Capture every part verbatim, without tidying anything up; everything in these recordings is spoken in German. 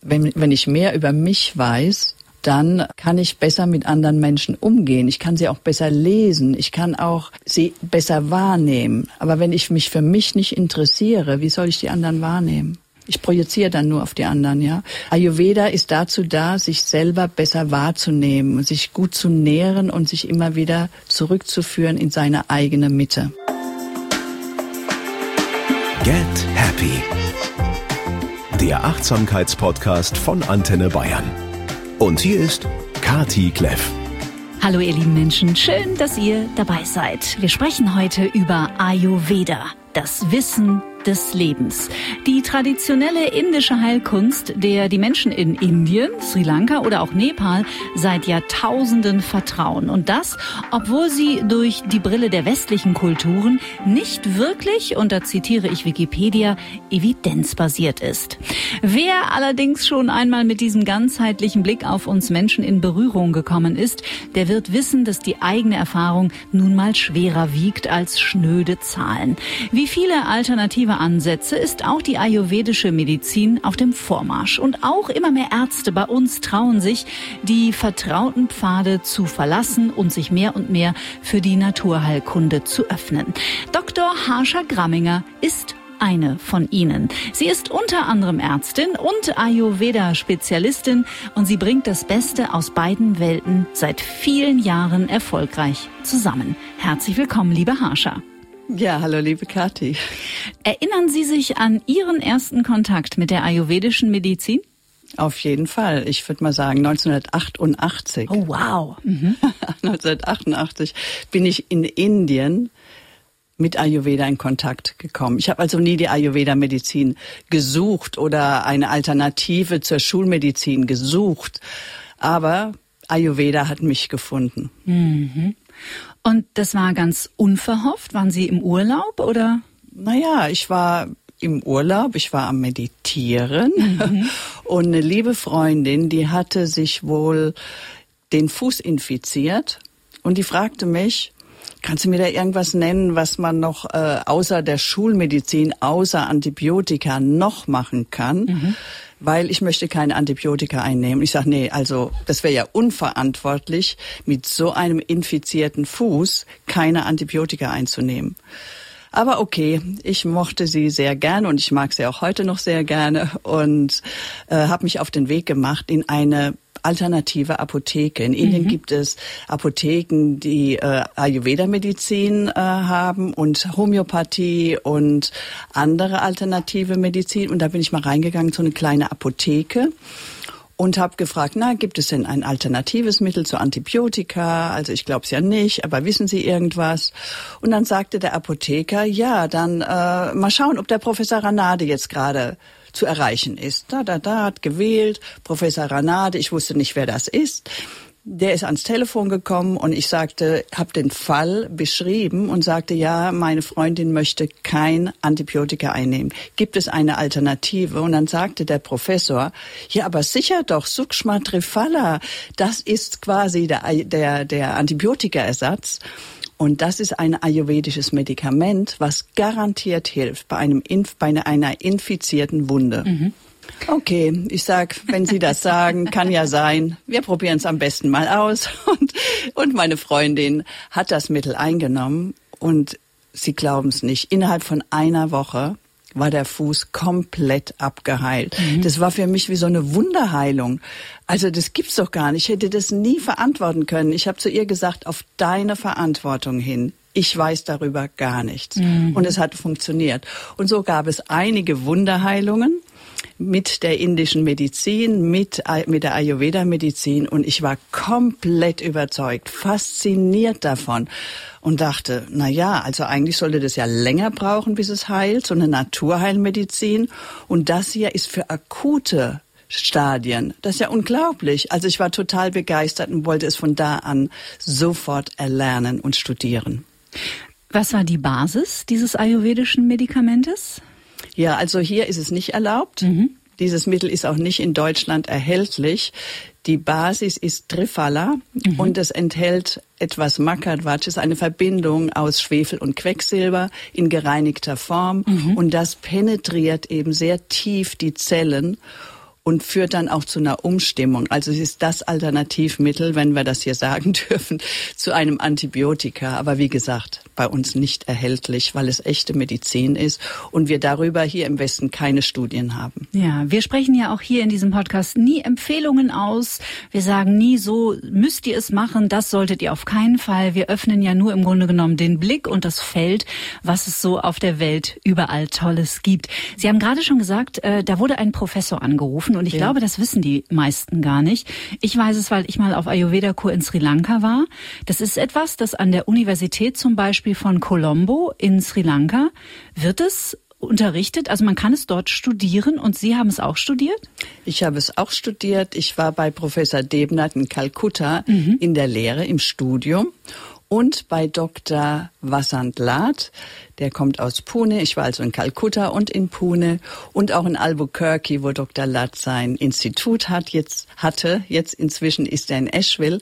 wenn, wenn ich mehr über mich weiß, dann kann ich besser mit anderen Menschen umgehen. Ich kann sie auch besser lesen. Ich kann auch sie besser wahrnehmen. Aber wenn ich mich für mich nicht interessiere, wie soll ich die anderen wahrnehmen? Ich projiziere dann nur auf die anderen, ja. Ayurveda ist dazu da, sich selber besser wahrzunehmen, sich gut zu nähren und sich immer wieder zurückzuführen in seine eigene Mitte. Get Happy. Der Achtsamkeitspodcast von Antenne Bayern. Und hier ist Kati Kleff. Hallo ihr lieben Menschen, schön, dass ihr dabei seid. Wir sprechen heute über Ayurveda, das Wissen des Lebens. Die traditionelle indische Heilkunst, der die Menschen in Indien, Sri Lanka oder auch Nepal seit Jahrtausenden vertrauen. Und das, obwohl sie durch die Brille der westlichen Kulturen nicht wirklich, und da zitiere ich Wikipedia, evidenzbasiert ist. Wer allerdings schon einmal mit diesem ganzheitlichen Blick auf uns Menschen in Berührung gekommen ist, der wird wissen, dass die eigene Erfahrung nun mal schwerer wiegt als schnöde Zahlen. Wie viele alternative Ansätze ist auch die ayurvedische Medizin auf dem Vormarsch. Und auch immer mehr Ärzte bei uns trauen sich, die vertrauten Pfade zu verlassen und sich mehr und mehr für die Naturheilkunde zu öffnen. Doktor Harsha Gramminger ist eine von ihnen. Sie ist unter anderem Ärztin und Ayurveda-Spezialistin und sie bringt das Beste aus beiden Welten seit vielen Jahren erfolgreich zusammen. Herzlich willkommen, liebe Harsha. Ja, hallo liebe Kathi. Erinnern Sie sich an Ihren ersten Kontakt mit der ayurvedischen Medizin? Auf jeden Fall. Ich würde mal sagen neunzehnhundertachtundachtzig. Oh wow. Mhm. neunzehnhundertachtundachtzig bin ich in Indien mit Ayurveda in Kontakt gekommen. Ich habe also nie die Ayurveda-Medizin gesucht oder eine Alternative zur Schulmedizin gesucht. Aber Ayurveda hat mich gefunden. Mhm. Und das war ganz unverhofft? Waren Sie im Urlaub oder? Naja, ich war im Urlaub, ich war am Meditieren mhm. und eine liebe Freundin, die hatte sich wohl den Fuß infiziert und die fragte mich, kannst du mir da irgendwas nennen, was man noch äh, außer der Schulmedizin, außer Antibiotika noch machen kann? Mhm. Weil ich möchte keine Antibiotika einnehmen. Ich sage, nee, also das wäre ja unverantwortlich, mit so einem infizierten Fuß keine Antibiotika einzunehmen. Aber okay, ich mochte sie sehr gerne und ich mag sie auch heute noch sehr gerne und äh, habe mich auf den Weg gemacht in eine alternative Apotheke. In Indien mhm. gibt es Apotheken, die äh, Ayurveda-Medizin äh, haben und Homöopathie und andere alternative Medizin. Und da bin ich mal reingegangen, so eine kleine Apotheke. Und habe gefragt, na, gibt es denn ein alternatives Mittel zu Antibiotika? Also ich glaube es ja nicht, aber wissen Sie irgendwas? Und dann sagte der Apotheker, ja, dann äh, mal schauen, ob der Professor Ranade jetzt gerade zu erreichen ist. Da, da, da, hat gewählt, Professor Ranade, ich wusste nicht, wer das ist. Der ist ans Telefon gekommen und ich sagte, habe den Fall beschrieben und sagte, ja, meine Freundin möchte kein Antibiotika einnehmen. Gibt es eine Alternative? Und dann sagte der Professor, ja, aber sicher doch, Sukshma Triphala, das ist quasi der, der, der Antibiotikaersatz. Und das ist ein ayurvedisches Medikament, was garantiert hilft bei einem Inf- bei einer infizierten Wunde. Mhm. Okay, ich sag, wenn Sie das sagen, kann ja sein. Wir probieren es am besten mal aus. Und, und meine Freundin hat das Mittel eingenommen und Sie glauben es nicht, innerhalb von einer Woche war der Fuß komplett abgeheilt. Mhm. Das war für mich wie so eine Wunderheilung. Also das gibt's doch gar nicht. Ich hätte das nie verantworten können. Ich habe zu ihr gesagt, auf deine Verantwortung hin. Ich weiß darüber gar nichts. Mhm. Und es hat funktioniert. Und so gab es einige Wunderheilungen mit der indischen Medizin, mit, mit der Ayurveda-Medizin. Und ich war komplett überzeugt, fasziniert davon. Und dachte, na ja, also eigentlich sollte das ja länger brauchen, bis es heilt, so eine Naturheilmedizin. Und das hier ist für akute Stadien. Das ist ja unglaublich. Also ich war total begeistert und wollte es von da an sofort erlernen und studieren. Was war die Basis dieses ayurvedischen Medikamentes? Ja, also hier ist es nicht erlaubt. Mhm. Dieses Mittel ist auch nicht in Deutschland erhältlich. Die Basis ist Triphala mhm. und es enthält etwas Makadvaj, ist eine Verbindung aus Schwefel und Quecksilber in gereinigter Form mhm. und das penetriert eben sehr tief die Zellen und führt dann auch zu einer Umstimmung. Also es ist das Alternativmittel, wenn wir das hier sagen dürfen, zu einem Antibiotika. Aber wie gesagt, bei uns nicht erhältlich, weil es echte Medizin ist und wir darüber hier im Westen keine Studien haben. Ja, wir sprechen ja auch hier in diesem Podcast nie Empfehlungen aus. Wir sagen nie so, müsst ihr es machen, das solltet ihr auf keinen Fall. Wir öffnen ja nur im Grunde genommen den Blick und das Feld, was es so auf der Welt überall Tolles gibt. Sie haben gerade schon gesagt, äh, da wurde ein Professor angerufen und ich ja. glaube, das wissen die meisten gar nicht. Ich weiß es, weil ich mal auf Ayurveda-Kur in Sri Lanka war. Das ist etwas, das an der Universität zum Beispiel von Colombo in Sri Lanka wird es unterrichtet, also man kann es dort studieren und Sie haben es auch studiert? Ich habe es auch studiert. Ich war bei Professor Debnath in Kalkutta mhm. in der Lehre, im Studium und bei Doktor Vasant Lat, der kommt aus Pune. Ich war also in Kalkutta und in Pune und auch in Albuquerque, wo Doktor Lat sein Institut hat, jetzt hatte. Jetzt inzwischen ist er in Asheville.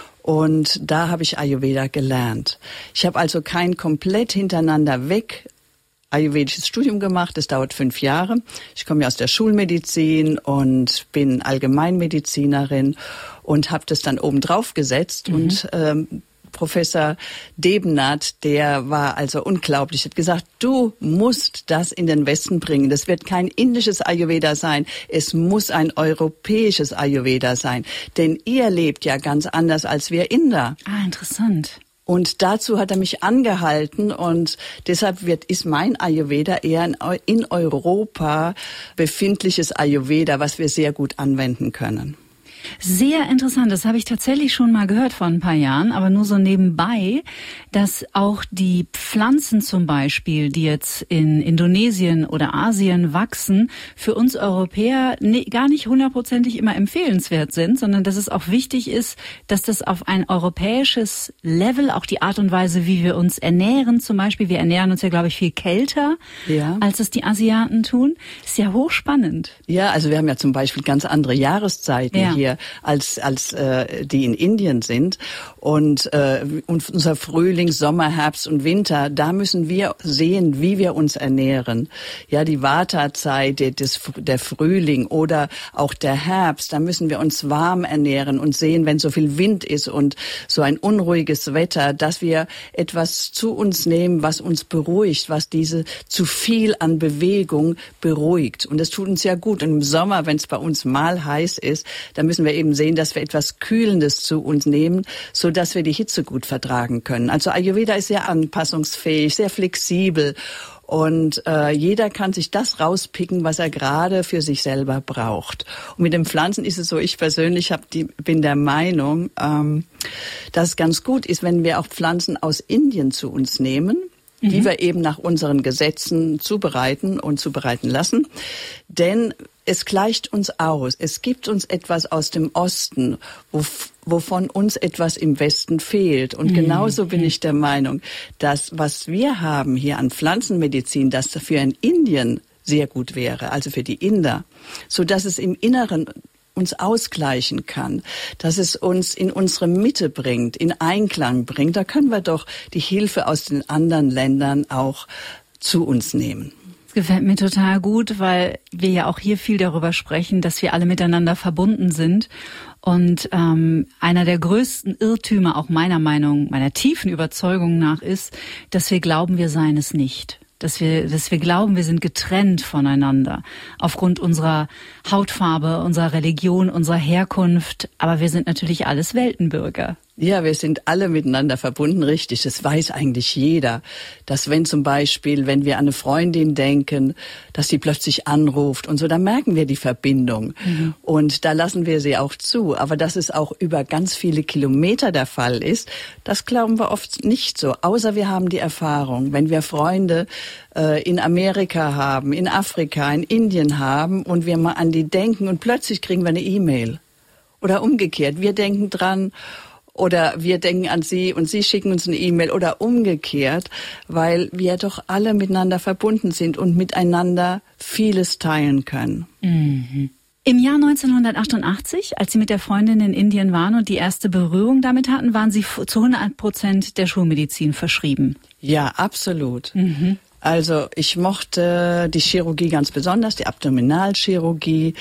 Und da habe ich Ayurveda gelernt. Ich habe also kein komplett hintereinander weg ayurvedisches Studium gemacht. Das dauert fünf Jahre. Ich komme ja aus der Schulmedizin und bin Allgemeinmedizinerin und habe das dann oben drauf gesetzt. Mhm. Und ähm, Professor Debnath, der war also unglaublich, hat gesagt, du musst das in den Westen bringen. Das wird kein indisches Ayurveda sein, es muss ein europäisches Ayurveda sein. Denn ihr lebt ja ganz anders als wir Inder. Ah, interessant. Und dazu hat er mich angehalten und deshalb wird, ist mein Ayurveda eher ein in Europa befindliches Ayurveda, was wir sehr gut anwenden können. Sehr interessant, das habe ich tatsächlich schon mal gehört vor ein paar Jahren, aber nur so nebenbei, dass auch die Pflanzen zum Beispiel, die jetzt in Indonesien oder Asien wachsen, für uns Europäer ne, gar nicht hundertprozentig immer empfehlenswert sind, sondern dass es auch wichtig ist, dass das auf ein europäisches Level, auch die Art und Weise, wie wir uns ernähren zum Beispiel, wir ernähren uns ja, glaube ich, viel kälter, ja. als es die Asiaten tun, ist ja hochspannend. Ja, also wir haben ja zum Beispiel ganz andere Jahreszeiten ja. hier. als als äh, die in Indien sind und äh, und unser Frühling, Sommer, Herbst und Winter, da müssen wir sehen, wie wir uns ernähren. Ja, die Vata-Zeit, der, der Frühling oder auch der Herbst, da müssen wir uns warm ernähren und sehen, wenn so viel Wind ist und so ein unruhiges Wetter, dass wir etwas zu uns nehmen, was uns beruhigt, was diese zu viel an Bewegung beruhigt. Und das tut uns ja gut. Und im Sommer, wenn es bei uns mal heiß ist, da müssen wir eben sehen, dass wir etwas Kühlendes zu uns nehmen, so dass wir die Hitze gut vertragen können. Also Ayurveda ist sehr anpassungsfähig, sehr flexibel und äh, jeder kann sich das rauspicken, was er gerade für sich selber braucht. Und mit den Pflanzen ist es so, ich persönlich hab die, bin der Meinung, ähm, dass es ganz gut ist, wenn wir auch Pflanzen aus Indien zu uns nehmen, mhm. die wir eben nach unseren Gesetzen zubereiten und zubereiten lassen. Denn es gleicht uns aus. Es gibt uns etwas aus dem Osten, wo, wovon uns etwas im Westen fehlt. Und genauso bin ich der Meinung, dass was wir haben hier an Pflanzenmedizin, das für in Indien sehr gut wäre, also für die Inder, so dass es im Inneren uns ausgleichen kann, dass es uns in unsere Mitte bringt, in Einklang bringt. Da können wir doch die Hilfe aus den anderen Ländern auch zu uns nehmen. Gefällt mir total gut, weil wir ja auch hier viel darüber sprechen, dass wir alle miteinander verbunden sind. Und ähm, einer der größten Irrtümer, auch meiner Meinung, meiner tiefen Überzeugung nach, ist, dass wir glauben, wir seien es nicht. Dass wir, dass wir glauben, wir sind getrennt voneinander aufgrund unserer Hautfarbe, unserer Religion, unserer Herkunft. Aber wir sind natürlich alles Weltenbürger. Ja, wir sind alle miteinander verbunden, richtig. Das weiß eigentlich jeder, dass wenn zum Beispiel, wenn wir an eine Freundin denken, dass sie plötzlich anruft und so, dann merken wir die Verbindung. Mhm. Und da lassen wir sie auch zu. Aber dass es auch über ganz viele Kilometer der Fall ist, das glauben wir oft nicht so. Außer wir haben die Erfahrung, wenn wir Freunde äh, in Amerika haben, in Afrika, in Indien haben und wir mal an die denken und plötzlich kriegen wir eine E-Mail. Oder umgekehrt, wir denken dran, oder wir denken an Sie und Sie schicken uns eine E-Mail oder umgekehrt, weil wir doch alle miteinander verbunden sind und miteinander vieles teilen können. Mhm. Im Jahr neunzehnhundertachtundachtzig, als Sie mit der Freundin in Indien waren und die erste Berührung damit hatten, waren Sie zu hundert Prozent der Schulmedizin verschrieben. Ja, absolut. Mhm. Also ich mochte die Chirurgie ganz besonders, die Abdominalchirurgie.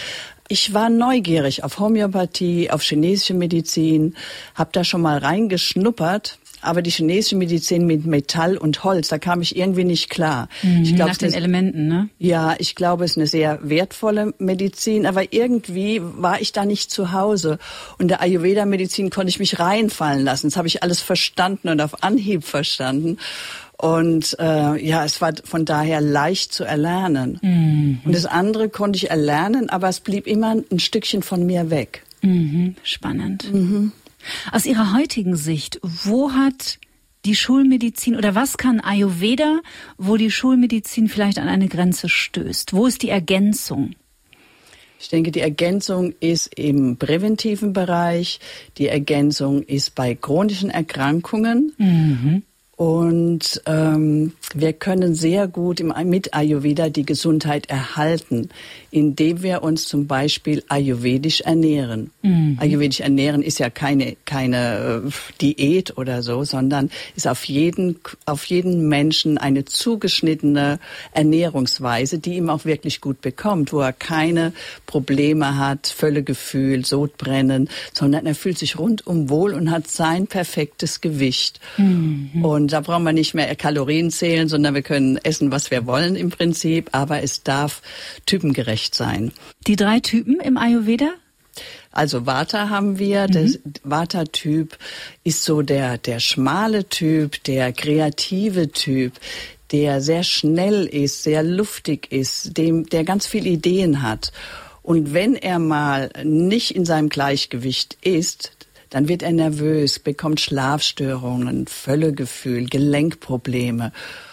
Ich war neugierig auf Homöopathie, auf chinesische Medizin, habe da schon mal reingeschnuppert. Aber die chinesische Medizin mit Metall und Holz, da kam ich irgendwie nicht klar. Mhm, ich glaub, nach den das, Elementen, ne? Ja, ich glaube, es ist eine sehr wertvolle Medizin, aber irgendwie war ich da nicht zu Hause. Und der Ayurveda-Medizin konnte ich mich reinfallen lassen. Das habe ich alles verstanden und auf Anhieb verstanden. Und äh, ja, es war von daher leicht zu erlernen. Mhm. Und das andere konnte ich erlernen, aber es blieb immer ein Stückchen von mir weg. Mhm, spannend. Mhm. Aus Ihrer heutigen Sicht, wo hat die Schulmedizin oder was kann Ayurveda, wo die Schulmedizin vielleicht an eine Grenze stößt? Wo ist die Ergänzung? Ich denke, die Ergänzung ist im präventiven Bereich. Die Ergänzung ist bei chronischen Erkrankungen. Mhm. Und ähm, wir können sehr gut im, mit Ayurveda die Gesundheit erhalten, indem wir uns zum Beispiel ayurvedisch ernähren. Mhm. Ayurvedisch ernähren ist ja keine keine Diät oder so, sondern ist auf jeden auf jeden Menschen eine zugeschnittene Ernährungsweise, die ihm auch wirklich gut bekommt, wo er keine Probleme hat, Völlegefühl, Sodbrennen, sondern er fühlt sich rundum wohl und hat sein perfektes Gewicht. Mhm. Und da brauchen wir nicht mehr Kalorien zählen, sondern wir können essen, was wir wollen im Prinzip, aber es darf typengerecht sein. Die drei Typen im Ayurveda? Also Vata haben wir. Mhm. Der Vata-Typ ist so der, der schmale Typ, der kreative Typ, der sehr schnell ist, sehr luftig ist, dem, der ganz viele Ideen hat. Und wenn er mal nicht in seinem Gleichgewicht ist, dann wird er nervös, bekommt Schlafstörungen, Völlegefühl, Gelenkprobleme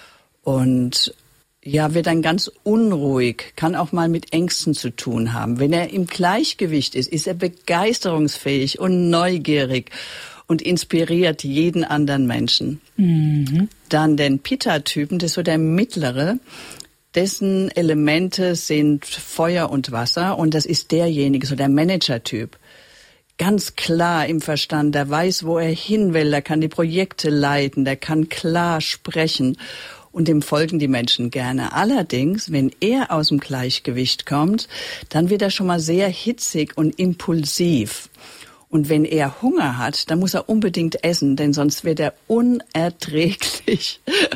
und ja, wird dann ganz unruhig, kann auch mal mit Ängsten zu tun haben. Wenn er im Gleichgewicht ist, ist er begeisterungsfähig und neugierig und inspiriert jeden anderen Menschen. Mhm. Dann den Pitta-Typen, das ist so der mittlere, dessen Elemente sind Feuer und Wasser und das ist derjenige, so der Manager-Typ. Ganz klar im Verstand, der weiß, wo er hin will, der kann die Projekte leiten, der kann klar sprechen und dem folgen die Menschen gerne. Allerdings, wenn er aus dem Gleichgewicht kommt, dann wird er schon mal sehr hitzig und impulsiv. Und wenn er Hunger hat, dann muss er unbedingt essen, denn sonst wird er unerträglich.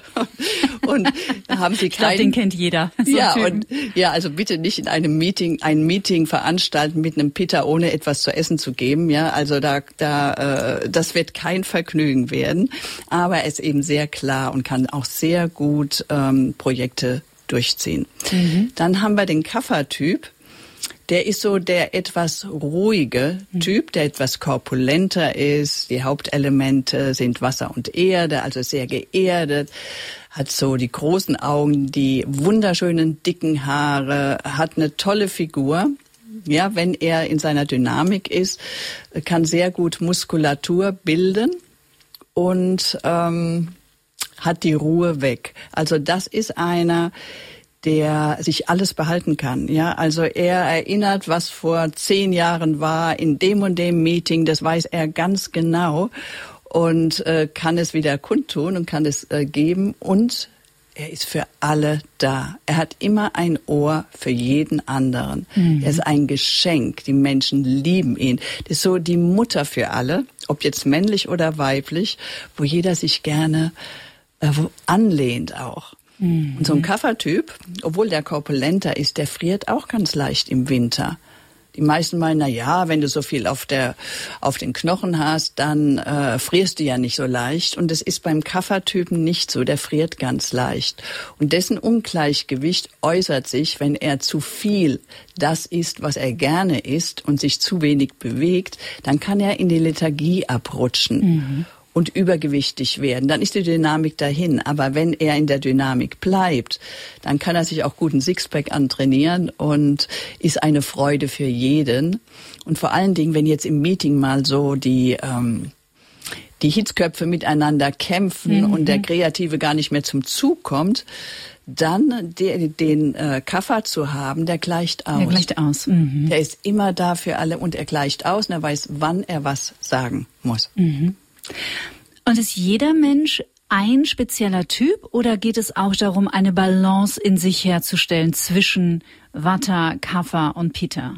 Und da haben Sie keinen. Ich glaube, den kennt jeder. So ja, und ja, also bitte nicht in einem Meeting ein Meeting veranstalten mit einem Pitta, ohne etwas zu essen zu geben. Ja, also da, da, äh, das wird kein Vergnügen werden. Aber er ist eben sehr klar und kann auch sehr gut ähm, Projekte durchziehen. Mhm. Dann haben wir den Kapha-Typ. Der ist so der etwas ruhige Typ, der etwas korpulenter ist. Die Hauptelemente sind Wasser und Erde, also sehr geerdet. Hat so die großen Augen, die wunderschönen dicken Haare, hat eine tolle Figur. Ja, wenn er in seiner Dynamik ist, kann sehr gut Muskulatur bilden und ähm, hat die Ruhe weg. Also das ist einer, der sich alles behalten kann. Ja, also er erinnert, was vor zehn Jahren war in dem und dem Meeting. Das weiß er ganz genau und äh, kann es wieder kundtun und kann es äh, geben. Und er ist für alle da. Er hat immer ein Ohr für jeden anderen. Mhm. Er ist ein Geschenk. Die Menschen lieben ihn. Das ist so die Mutter für alle, ob jetzt männlich oder weiblich, wo jeder sich gerne äh, wo anlehnt auch. Mhm. Und so ein Kapha-Typ, obwohl der korpulenter ist, der friert auch ganz leicht im Winter. Die meisten meinen, na ja, wenn du so viel auf der auf den Knochen hast, dann äh, frierst du ja nicht so leicht. Und das ist beim Kapha-Typen nicht so. Der friert ganz leicht. Und dessen Ungleichgewicht äußert sich, wenn er zu viel das isst, was er gerne isst und sich zu wenig bewegt, dann kann er in die Lethargie abrutschen. Mhm. Und übergewichtig werden, dann ist die Dynamik dahin. Aber wenn er in der Dynamik bleibt, dann kann er sich auch guten Sixpack antrainieren und ist eine Freude für jeden. Und vor allen Dingen, wenn jetzt im Meeting mal so die ähm, die Hitzköpfe miteinander kämpfen mhm. und der Kreative gar nicht mehr zum Zug kommt, dann den, den äh, Kapha zu haben, der gleicht aus. Der gleicht aus. Mhm. Der ist immer da für alle und er gleicht aus und er weiß, wann er was sagen muss. Mhm. Und ist jeder Mensch ein spezieller Typ oder geht es auch darum, eine Balance in sich herzustellen zwischen Vata, Kapha und Pitta?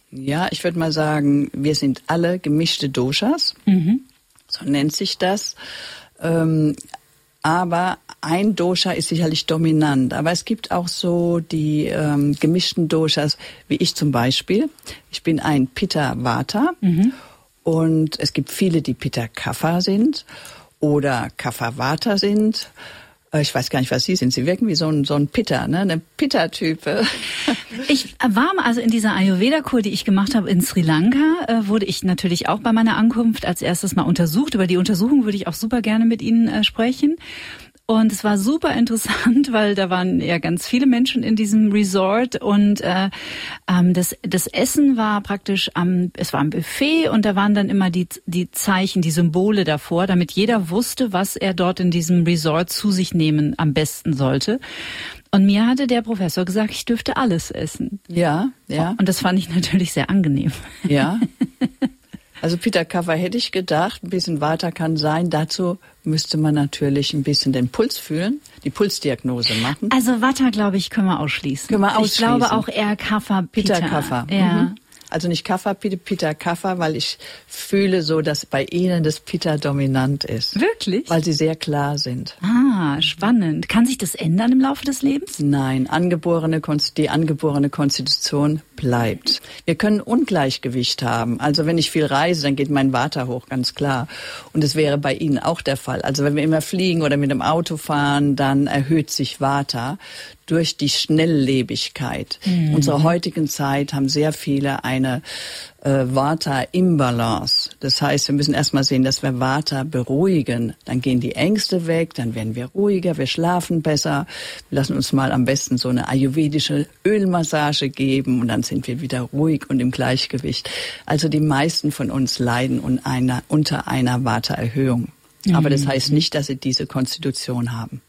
Ja, ich würde mal sagen, wir sind alle gemischte Doshas, mhm. so nennt sich das. Ähm, aber ein Dosha ist sicherlich dominant. Aber es gibt auch so die ähm, gemischten Doshas, wie ich zum Beispiel. Ich bin ein Pitta-Vata mhm. und es gibt viele, die Pitta-Kapha sind oder Kapha-Vata sind. Ich weiß gar nicht, was Sie sind. Sie wirken wie so ein, so ein Pitta, ne? Eine Pitta-Type. Ich war also in dieser Ayurveda-Kur, die ich gemacht habe in Sri Lanka, äh, wurde ich natürlich auch bei meiner Ankunft als erstes mal untersucht. Über die Untersuchung würde ich auch super gerne mit Ihnen äh, sprechen. Und es war super interessant, weil da waren ja ganz viele Menschen in diesem Resort und äh, ähm, das, das Essen war praktisch am, es war am Buffet und da waren dann immer die, die Zeichen, die Symbole davor, damit jeder wusste, was er dort in diesem Resort zu sich nehmen am besten sollte. Und mir hatte der Professor gesagt, ich dürfte alles essen. Ja, ja. Und das fand ich natürlich sehr angenehm. Ja. Also Pitta-Kapha hätte ich gedacht, ein bisschen Vata kann sein. Dazu müsste man natürlich ein bisschen den Puls fühlen, die Pulsdiagnose machen. Also Vata, glaube ich, können wir ausschließen. Können wir ausschließen. Ich glaube auch eher Kapha, Pitta. Pitta-Kapha. Ja. Mhm. Also nicht Kapha, Pitta-Kapha, weil ich fühle so, dass bei Ihnen das Pitta dominant ist. Wirklich? Weil Sie sehr klar sind. Ah, spannend. Kann sich das ändern im Laufe des Lebens? Nein, angeborene, die angeborene Konstitution bleibt. Wir können Ungleichgewicht haben. Also wenn ich viel reise, dann geht mein Vata hoch, ganz klar. Und es wäre bei Ihnen auch der Fall. Also wenn wir immer fliegen oder mit dem Auto fahren, dann erhöht sich Vata durch die Schnelllebigkeit. Mhm. In unserer heutigen Zeit haben sehr viele eine äh, Vata-Imbalance. Das heißt, wir müssen erstmal sehen, dass wir Vata beruhigen. Dann gehen die Ängste weg, dann werden wir ruhiger, wir schlafen besser. Wir lassen uns mal am besten so eine ayurvedische Ölmassage geben und dann sind wir wieder ruhig und im Gleichgewicht. Also die meisten von uns leiden unter einer, unter einer Vata-Erhöhung. Mhm. Aber das heißt nicht, dass sie diese Konstitution haben.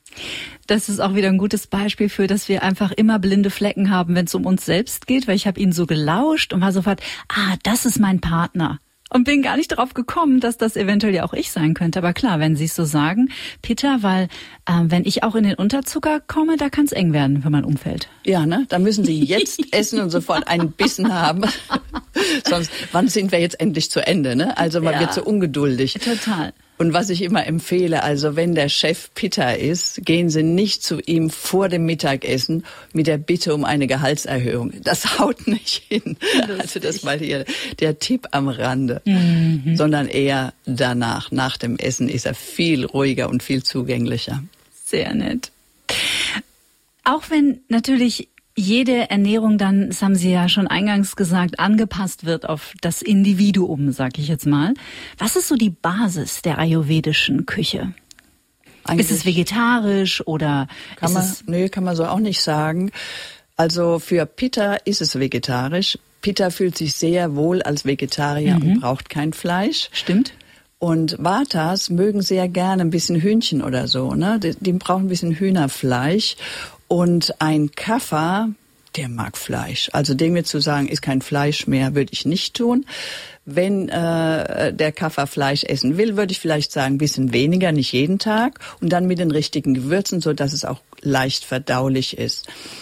Das ist auch wieder ein gutes Beispiel für, dass wir einfach immer blinde Flecken haben, wenn es um uns selbst geht, weil ich habe ihn so gelauscht und war sofort, ah, das ist mein Partner. Und bin gar nicht darauf gekommen, dass das eventuell ja auch ich sein könnte. Aber klar, wenn Sie es so sagen, Pitta, weil äh, wenn ich auch in den Unterzucker komme, da kann es eng werden für mein Umfeld. Ja, ne? Da müssen Sie jetzt essen und sofort einen Bissen haben. Sonst, wann sind wir jetzt endlich zu Ende, ne? Also man ja. wird so ungeduldig. Total. Und was ich immer empfehle, also wenn der Chef Pitta ist, gehen Sie nicht zu ihm vor dem Mittagessen mit der Bitte um eine Gehaltserhöhung. Das haut nicht hin. Lustig. Also das mal hier der Tipp am Rande. Mhm. Sondern eher danach, nach dem Essen ist er viel ruhiger und viel zugänglicher. Sehr nett. Auch wenn natürlich jede Ernährung dann, das haben Sie ja schon eingangs gesagt, angepasst wird auf das Individuum, sag ich jetzt mal. Was ist so die Basis der ayurvedischen Küche? Eigentlich ist es vegetarisch oder kann ist man, es nee, kann man so auch nicht sagen. Also für Pitta ist es vegetarisch. Pitta fühlt sich sehr wohl als Vegetarier mhm. und braucht kein Fleisch. Stimmt. Und Vatas mögen sehr gerne ein bisschen Hühnchen oder so, ne? Die, die brauchen ein bisschen Hühnerfleisch. Und ein Kapha, der mag Fleisch. Also dem jetzt zu sagen, ist kein Fleisch mehr, würde ich nicht tun. Wenn äh, der Kapha Fleisch essen will, würde ich vielleicht sagen, ein bisschen weniger, nicht jeden Tag. Und dann mit den richtigen Gewürzen, so dass es auch leicht verdaulich ist.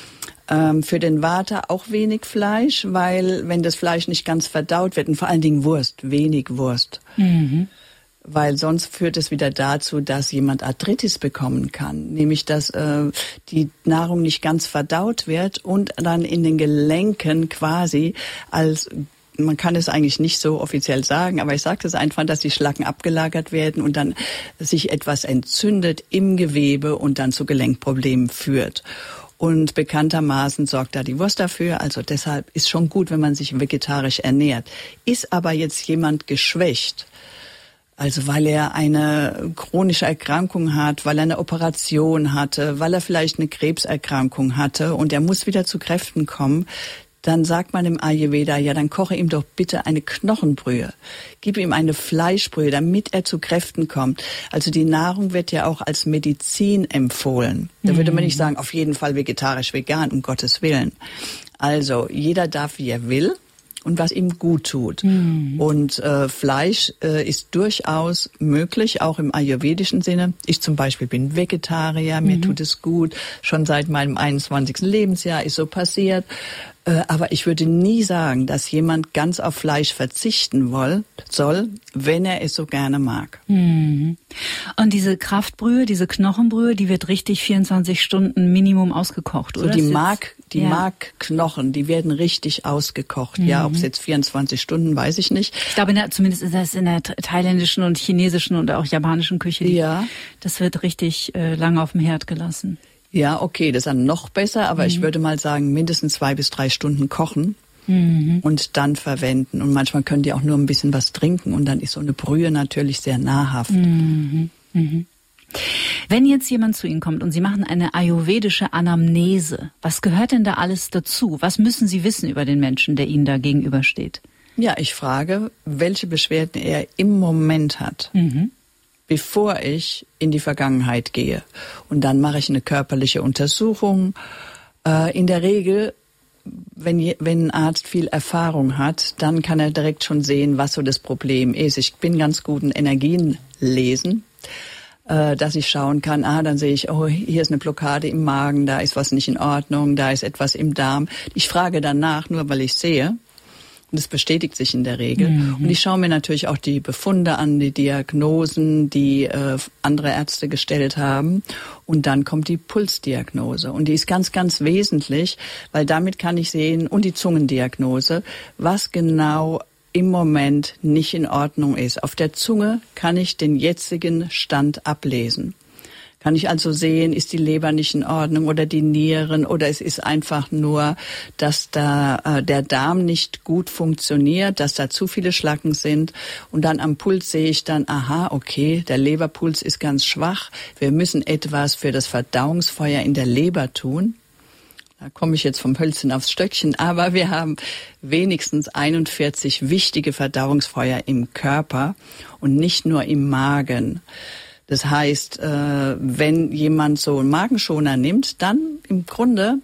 Ähm, für den Vata auch wenig Fleisch, weil wenn das Fleisch nicht ganz verdaut wird, und vor allen Dingen Wurst, wenig Wurst. Mhm. Weil sonst führt es wieder dazu, dass jemand Arthritis bekommen kann. Nämlich, dass äh, die Nahrung nicht ganz verdaut wird und dann in den Gelenken quasi als, man kann es eigentlich nicht so offiziell sagen, aber ich sage es einfach, dass die Schlacken abgelagert werden und dann sich etwas entzündet im Gewebe und dann zu Gelenkproblemen führt. Und bekanntermaßen sorgt da die Wurst dafür. Also deshalb ist schon gut, wenn man sich vegetarisch ernährt. Ist aber jetzt jemand geschwächt, also weil er eine chronische Erkrankung hat, weil er eine Operation hatte, weil er vielleicht eine Krebserkrankung hatte und er muss wieder zu Kräften kommen, dann sagt man im Ayurveda, ja, dann koche ihm doch bitte eine Knochenbrühe. Gib ihm eine Fleischbrühe, damit er zu Kräften kommt. Also die Nahrung wird ja auch als Medizin empfohlen. Da mhm. würde man nicht sagen, auf jeden Fall vegetarisch, vegan, um Gottes Willen. Also jeder darf, wie er will. Und was ihm gut tut. Mhm. Und äh, Fleisch äh, ist durchaus möglich, auch im ayurvedischen Sinne. Ich zum Beispiel bin Vegetarier, mir mhm. tut es gut. Schon seit meinem einundzwanzigsten Lebensjahr ist so passiert. Aber ich würde nie sagen, dass jemand ganz auf Fleisch verzichten will, soll, wenn er es so gerne mag. Mhm. Und diese Kraftbrühe, diese Knochenbrühe, die wird richtig vierundzwanzig Stunden Minimum ausgekocht, oder? So die Mark, die ja. Markknochen, die werden richtig ausgekocht. Mhm. Ja, ob es jetzt vierundzwanzig Stunden, weiß ich nicht. Ich glaube, in der, zumindest ist das in der thailändischen und chinesischen und auch japanischen Küche. Die, ja. Das wird richtig äh, lange auf dem Herd gelassen. Ja, okay, das ist dann noch besser, aber mhm. ich würde mal sagen, mindestens zwei bis drei Stunden kochen mhm. und dann verwenden. Und manchmal können die auch nur ein bisschen was trinken und dann ist so eine Brühe natürlich sehr nahrhaft. Mhm. Mhm. Wenn jetzt jemand zu Ihnen kommt und Sie machen eine ayurvedische Anamnese, was gehört denn da alles dazu? Was müssen Sie wissen über den Menschen, der Ihnen da gegenübersteht? Ja, ich frage, welche Beschwerden er im Moment hat. Mhm. Bevor ich in die Vergangenheit gehe. Und dann mache ich eine körperliche Untersuchung. Äh, in der Regel, wenn, je, wenn ein Arzt viel Erfahrung hat, dann kann er direkt schon sehen, was so das Problem ist. Ich bin ganz gut in Energien lesen, äh, dass ich schauen kann, ah, dann sehe ich, oh, hier ist eine Blockade im Magen, da ist was nicht in Ordnung, da ist etwas im Darm. Ich frage danach, nur weil ich sehe. Und es bestätigt sich in der Regel. Mhm. Und ich schaue mir natürlich auch die Befunde an, die Diagnosen, die äh, andere Ärzte gestellt haben. Und dann kommt die Pulsdiagnose. Und die ist ganz, ganz wesentlich, weil damit kann ich sehen, und die Zungendiagnose, was genau im Moment nicht in Ordnung ist. Auf der Zunge kann ich den jetzigen Stand ablesen. Kann ich also sehen, ist die Leber nicht in Ordnung oder die Nieren oder es ist einfach nur, dass da äh, der Darm nicht gut funktioniert, dass da zu viele Schlacken sind und dann am Puls sehe ich dann, aha, okay, der Leberpuls ist ganz schwach, wir müssen etwas für das Verdauungsfeuer in der Leber tun. Da komme ich jetzt vom Hölzchen aufs Stöckchen, aber wir haben wenigstens einundvierzig wichtige Verdauungsfeuer im Körper und nicht nur im Magen. Das heißt, wenn jemand so einen Magenschoner nimmt, dann im Grunde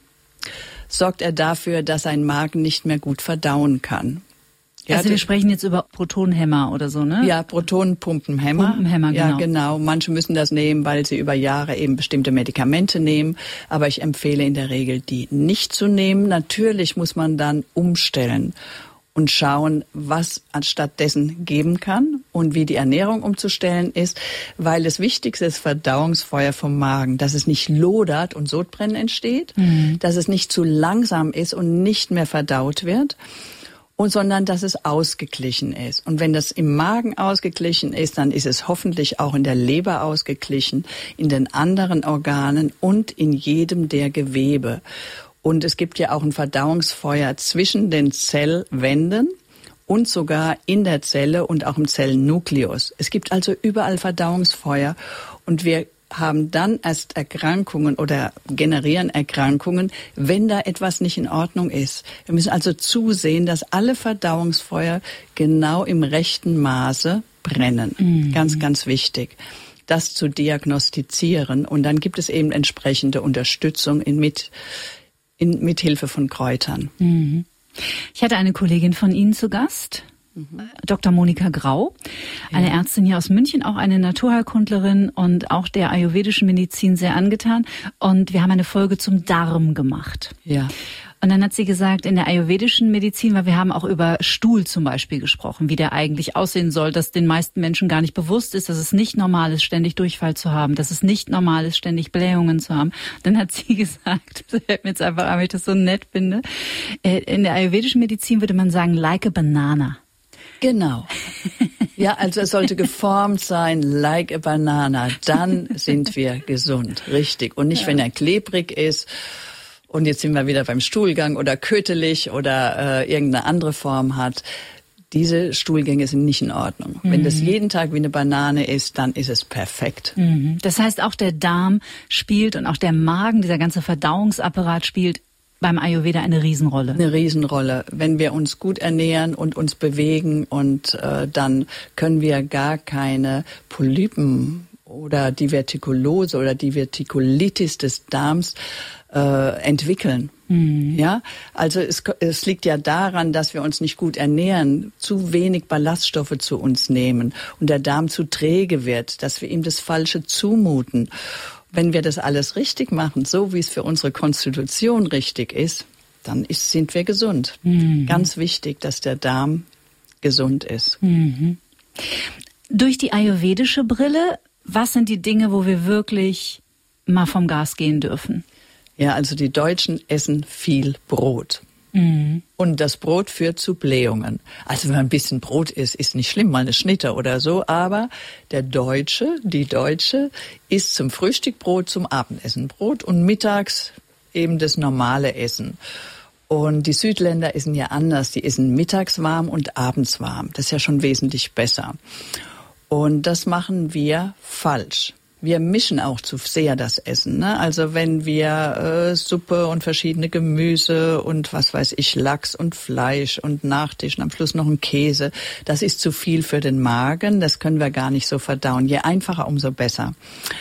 sorgt er dafür, dass sein Magen nicht mehr gut verdauen kann. Ja, also wir sprechen jetzt über Protonenhemmer oder so, ne? Ja, Protonenpumpenhemmer. Pumpenhemmer, genau. Ja, genau. Manche müssen das nehmen, weil sie über Jahre eben bestimmte Medikamente nehmen. Aber ich empfehle in der Regel, die nicht zu nehmen. Natürlich muss man dann umstellen und schauen, was anstatt dessen geben kann und wie die Ernährung umzustellen ist, weil das Wichtigste ist Verdauungsfeuer vom Magen, dass es nicht lodert und Sodbrennen entsteht, mhm. dass es nicht zu langsam ist und nicht mehr verdaut wird, und sondern dass es ausgeglichen ist. Und wenn das im Magen ausgeglichen ist, dann ist es hoffentlich auch in der Leber ausgeglichen, in den anderen Organen und in jedem der Gewebe. Und es gibt ja auch ein Verdauungsfeuer zwischen den Zellwänden und sogar in der Zelle und auch im Zellnukleus. Es gibt also überall Verdauungsfeuer und wir haben dann erst Erkrankungen oder generieren Erkrankungen, wenn da etwas nicht in Ordnung ist. Wir müssen also zusehen, dass alle Verdauungsfeuer genau im rechten Maße brennen. Mhm. Ganz, ganz wichtig, das zu diagnostizieren. Und dann gibt es eben entsprechende Unterstützung in mit In, mit Hilfe von Kräutern. Mhm. Ich hatte eine Kollegin von Ihnen zu Gast, mhm. Doktor Monika Grau, eine ja. Ärztin hier aus München, auch eine Naturheilkundlerin und auch der ayurvedischen Medizin sehr angetan. Und wir haben eine Folge zum Darm gemacht. Ja. Und dann hat sie gesagt, in der ayurvedischen Medizin, weil wir haben auch über Stuhl zum Beispiel gesprochen, wie der eigentlich aussehen soll, dass den meisten Menschen gar nicht bewusst ist, dass es nicht normal ist, ständig Durchfall zu haben, dass es nicht normal ist, ständig Blähungen zu haben. Dann hat sie gesagt, das fällt mir jetzt einfach an, weil ich das so nett finde, in der ayurvedischen Medizin würde man sagen, like a banana. Genau. Ja, also es sollte geformt sein, like a banana. Dann sind wir gesund, richtig. Und nicht, ja. wenn er klebrig ist. Und jetzt sind wir wieder beim Stuhlgang oder kötelig oder äh, irgendeine andere Form hat. Diese Stuhlgänge sind nicht in Ordnung. Mhm. Wenn das jeden Tag wie eine Banane ist, dann ist es perfekt. Mhm. Das heißt, auch der Darm spielt und auch der Magen, dieser ganze Verdauungsapparat spielt beim Ayurveda eine Riesenrolle. Eine Riesenrolle. Wenn wir uns gut ernähren und uns bewegen und äh, dann können wir gar keine Polypen oder Divertikulose oder Divertikulitis des Darms äh, entwickeln. Mhm. Ja, also es, es liegt ja daran, dass wir uns nicht gut ernähren, zu wenig Ballaststoffe zu uns nehmen und der Darm zu träge wird, dass wir ihm das Falsche zumuten. Wenn wir das alles richtig machen, so wie es für unsere Konstitution richtig ist, dann ist, sind wir gesund. Mhm. Ganz wichtig, dass der Darm gesund ist. Mhm. Durch die ayurvedische Brille, was sind die Dinge, wo wir wirklich mal vom Gas gehen dürfen? Ja, also die Deutschen essen viel Brot. Mhm. Und das Brot führt zu Blähungen. Also wenn man ein bisschen Brot isst, ist nicht schlimm, mal eine Schnitte oder so. Aber der Deutsche, die Deutsche, isst zum Frühstück Brot, zum Abendessen Brot und mittags eben das normale Essen. Und die Südländer essen ja anders. Die essen mittags warm und abends warm. Das ist ja schon wesentlich besser. Und das machen wir falsch. Wir mischen auch zu sehr das Essen, ne? Also wenn wir äh, Suppe und verschiedene Gemüse und was weiß ich, Lachs und Fleisch und Nachtisch und am Schluss noch ein Käse, das ist zu viel für den Magen, das können wir gar nicht so verdauen. Je einfacher, umso besser.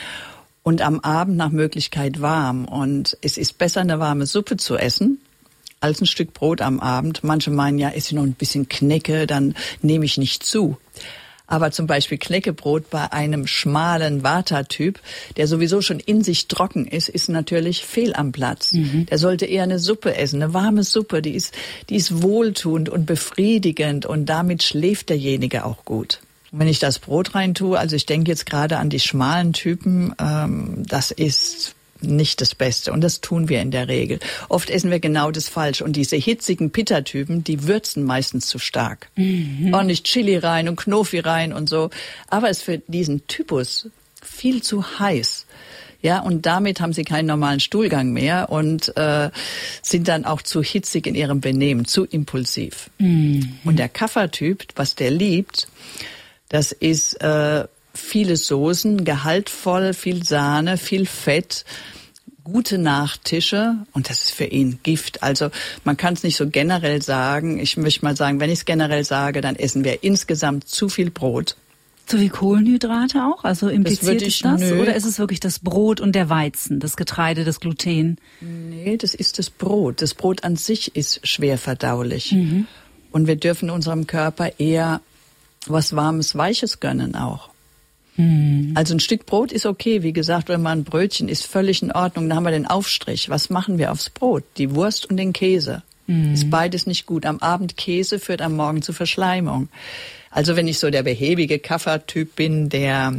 Und am Abend nach Möglichkeit warm. Und es ist besser, eine warme Suppe zu essen, als ein Stück Brot am Abend. Manche meinen, ja, esse ich noch ein bisschen Knecke, dann nehme ich nicht zu. Aber zum Beispiel Knäckebrot bei einem schmalen Vata-Typ, der sowieso schon in sich trocken ist, ist natürlich fehl am Platz. Mhm. Der sollte eher eine Suppe essen, eine warme Suppe, die ist, die ist wohltuend und befriedigend und damit schläft derjenige auch gut. Und wenn ich das Brot rein tue, also ich denke jetzt gerade an die schmalen Typen, ähm, das ist nicht das Beste. Und das tun wir in der Regel. Oft essen wir genau das falsch. Und diese hitzigen Pitta-Typen, die würzen meistens zu stark. Mhm. Ordentlich Chili rein und Knofi rein und so. Aber es ist für diesen Typus viel zu heiß. Ja, und damit haben sie keinen normalen Stuhlgang mehr und äh, sind dann auch zu hitzig in ihrem Benehmen, zu impulsiv. Mhm. Und der Kapha-Typ, was der liebt, das ist äh, viele Soßen, gehaltvoll, viel Sahne, viel Fett, gute Nachtische und das ist für ihn Gift. Also man kann es nicht so generell sagen. Ich möchte mal sagen, wenn ich es generell sage, dann essen wir insgesamt zu viel Brot. Zu viel Kohlenhydrate auch? Also impliziert das ist das? Nö. Oder ist es wirklich das Brot und der Weizen, das Getreide, das Gluten? Nee, das ist das Brot. Das Brot an sich ist schwer verdaulich. Mhm. Und wir dürfen unserem Körper eher was Warmes, Weiches gönnen auch. Mhm. Also ein Stück Brot ist okay. Wie gesagt, wenn man ein Brötchen isst, völlig in Ordnung. Dann haben wir den Aufstrich. Was machen wir aufs Brot? Die Wurst und den Käse. Mhm. Ist beides nicht gut. Am Abend Käse führt am Morgen zu Verschleimung. Also wenn ich so der behäbige Kapha-Typ bin, der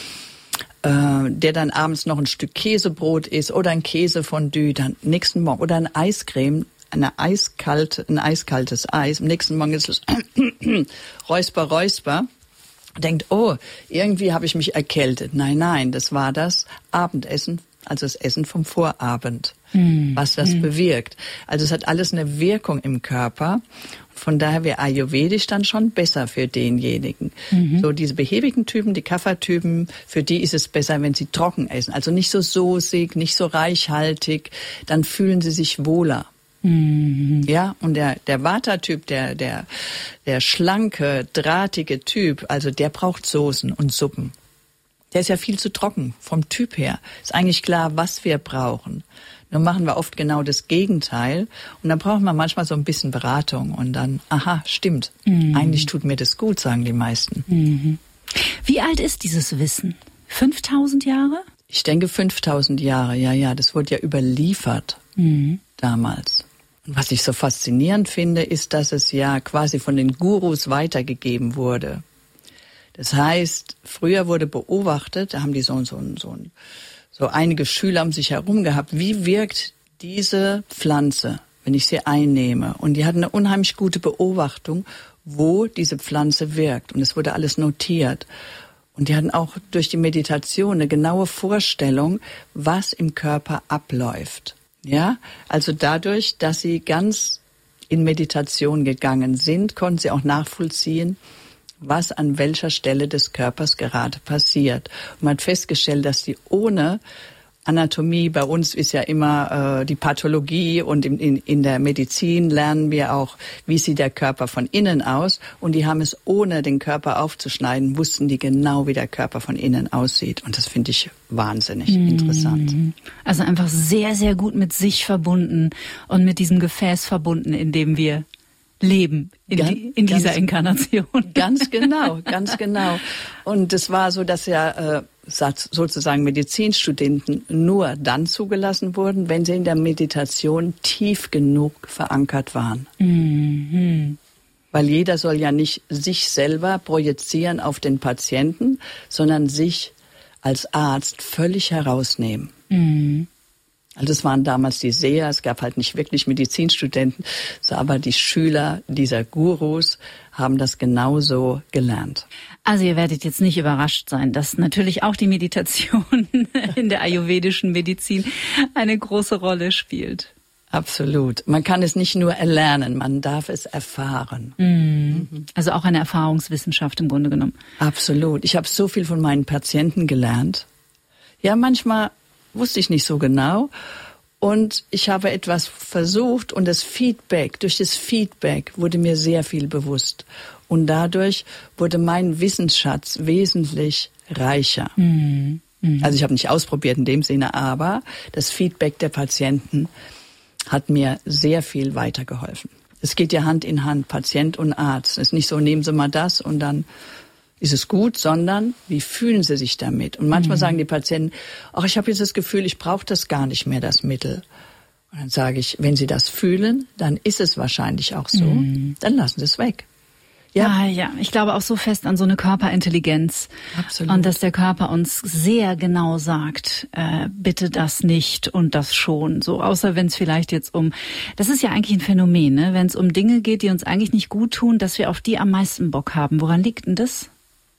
äh, der dann abends noch ein Stück Käsebrot isst oder ein Käsefondue, dann nächsten Morgen oder ein Eiscreme, eine eiskalte, ein eiskaltes Eis. Am nächsten Morgen ist es Räusper, Räusper. Denkt, oh, irgendwie habe ich mich erkältet. Nein, nein, das war das Abendessen, also das Essen vom Vorabend, mm. was das mm. bewirkt. Also es hat alles eine Wirkung im Körper. Von daher wäre ayurvedisch dann schon besser für denjenigen. Mhm. So diese behäbigen Typen, die Kapha-Typen, für die ist es besser, wenn sie trocken essen. Also nicht so soßig, nicht so reichhaltig, dann fühlen sie sich wohler. Mhm. Ja, und der, der Vata-Typ, der, der, der schlanke, drahtige Typ, also der braucht Soßen und Suppen. Der ist ja viel zu trocken vom Typ her. Ist eigentlich klar, was wir brauchen. Nur machen wir oft genau das Gegenteil. Und dann braucht man manchmal so ein bisschen Beratung. Und dann, aha, stimmt. Mhm. Eigentlich tut mir das gut, sagen die meisten. Mhm. Wie alt ist dieses Wissen? fünftausend Jahre? Ich denke fünftausend Jahre, ja, ja. Das wurde ja überliefert mhm. damals. Und was ich so faszinierend finde, ist, dass es ja quasi von den Gurus weitergegeben wurde. Das heißt, früher wurde beobachtet, da haben die so, so, so, so einige Schüler um sich herum gehabt, wie wirkt diese Pflanze, wenn ich sie einnehme. Und die hatten eine unheimlich gute Beobachtung, wo diese Pflanze wirkt. Und es wurde alles notiert. Und die hatten auch durch die Meditation eine genaue Vorstellung, was im Körper abläuft. Ja, also dadurch, dass sie ganz in Meditation gegangen sind, konnten sie auch nachvollziehen, was an welcher Stelle des Körpers gerade passiert. Und man hat festgestellt, dass die ohne Anatomie, bei uns ist ja immer äh, die Pathologie und in, in, in der Medizin lernen wir auch, wie sieht der Körper von innen aus. Und die haben es, ohne den Körper aufzuschneiden, wussten die genau, wie der Körper von innen aussieht. Und das finde ich wahnsinnig mhm. interessant. Also einfach sehr, sehr gut mit sich verbunden und mit diesem Gefäß verbunden, in dem wir leben in, ganz, die, in dieser ganz, Inkarnation. Ganz genau, ganz genau. Und es war so, dass ja äh, sozusagen Medizinstudenten nur dann zugelassen wurden, wenn sie in der Meditation tief genug verankert waren. Mhm. Weil jeder soll ja nicht sich selber projizieren auf den Patienten, sondern sich als Arzt völlig herausnehmen. Mhm. Also es waren damals die Seher, es gab halt nicht wirklich Medizinstudenten, aber die Schüler dieser Gurus haben das genauso gelernt. Also ihr werdet jetzt nicht überrascht sein, dass natürlich auch die Meditation in der ayurvedischen Medizin eine große Rolle spielt. Absolut. Man kann es nicht nur erlernen, man darf es erfahren. Mhm. Also auch eine Erfahrungswissenschaft im Grunde genommen. Absolut. Ich habe so viel von meinen Patienten gelernt. Ja, manchmal wusste ich nicht so genau und ich habe etwas versucht und das Feedback, durch das Feedback wurde mir sehr viel bewusst und dadurch wurde mein Wissensschatz wesentlich reicher. Mhm. Mhm. Also ich habe nicht ausprobiert in dem Sinne, aber das Feedback der Patienten hat mir sehr viel weitergeholfen. Es geht ja Hand in Hand, Patient und Arzt. Es ist nicht so, nehmen Sie mal das und dann ist es gut, sondern wie fühlen Sie sich damit? Und manchmal mhm. sagen die Patienten, ach, ich habe jetzt das Gefühl, ich brauche das gar nicht mehr, das Mittel. Und dann sage ich, wenn Sie das fühlen, dann ist es wahrscheinlich auch so, mhm. dann lassen Sie es weg. Ja. Ah, ja, ich glaube auch so fest an so eine Körperintelligenz. Absolut. Und dass der Körper uns sehr genau sagt, äh, bitte das nicht und das schon. So, außer wenn es vielleicht jetzt um, das ist ja eigentlich ein Phänomen, ne? Wenn es um Dinge geht, die uns eigentlich nicht gut tun, dass wir auf die am meisten Bock haben. Woran liegt denn das?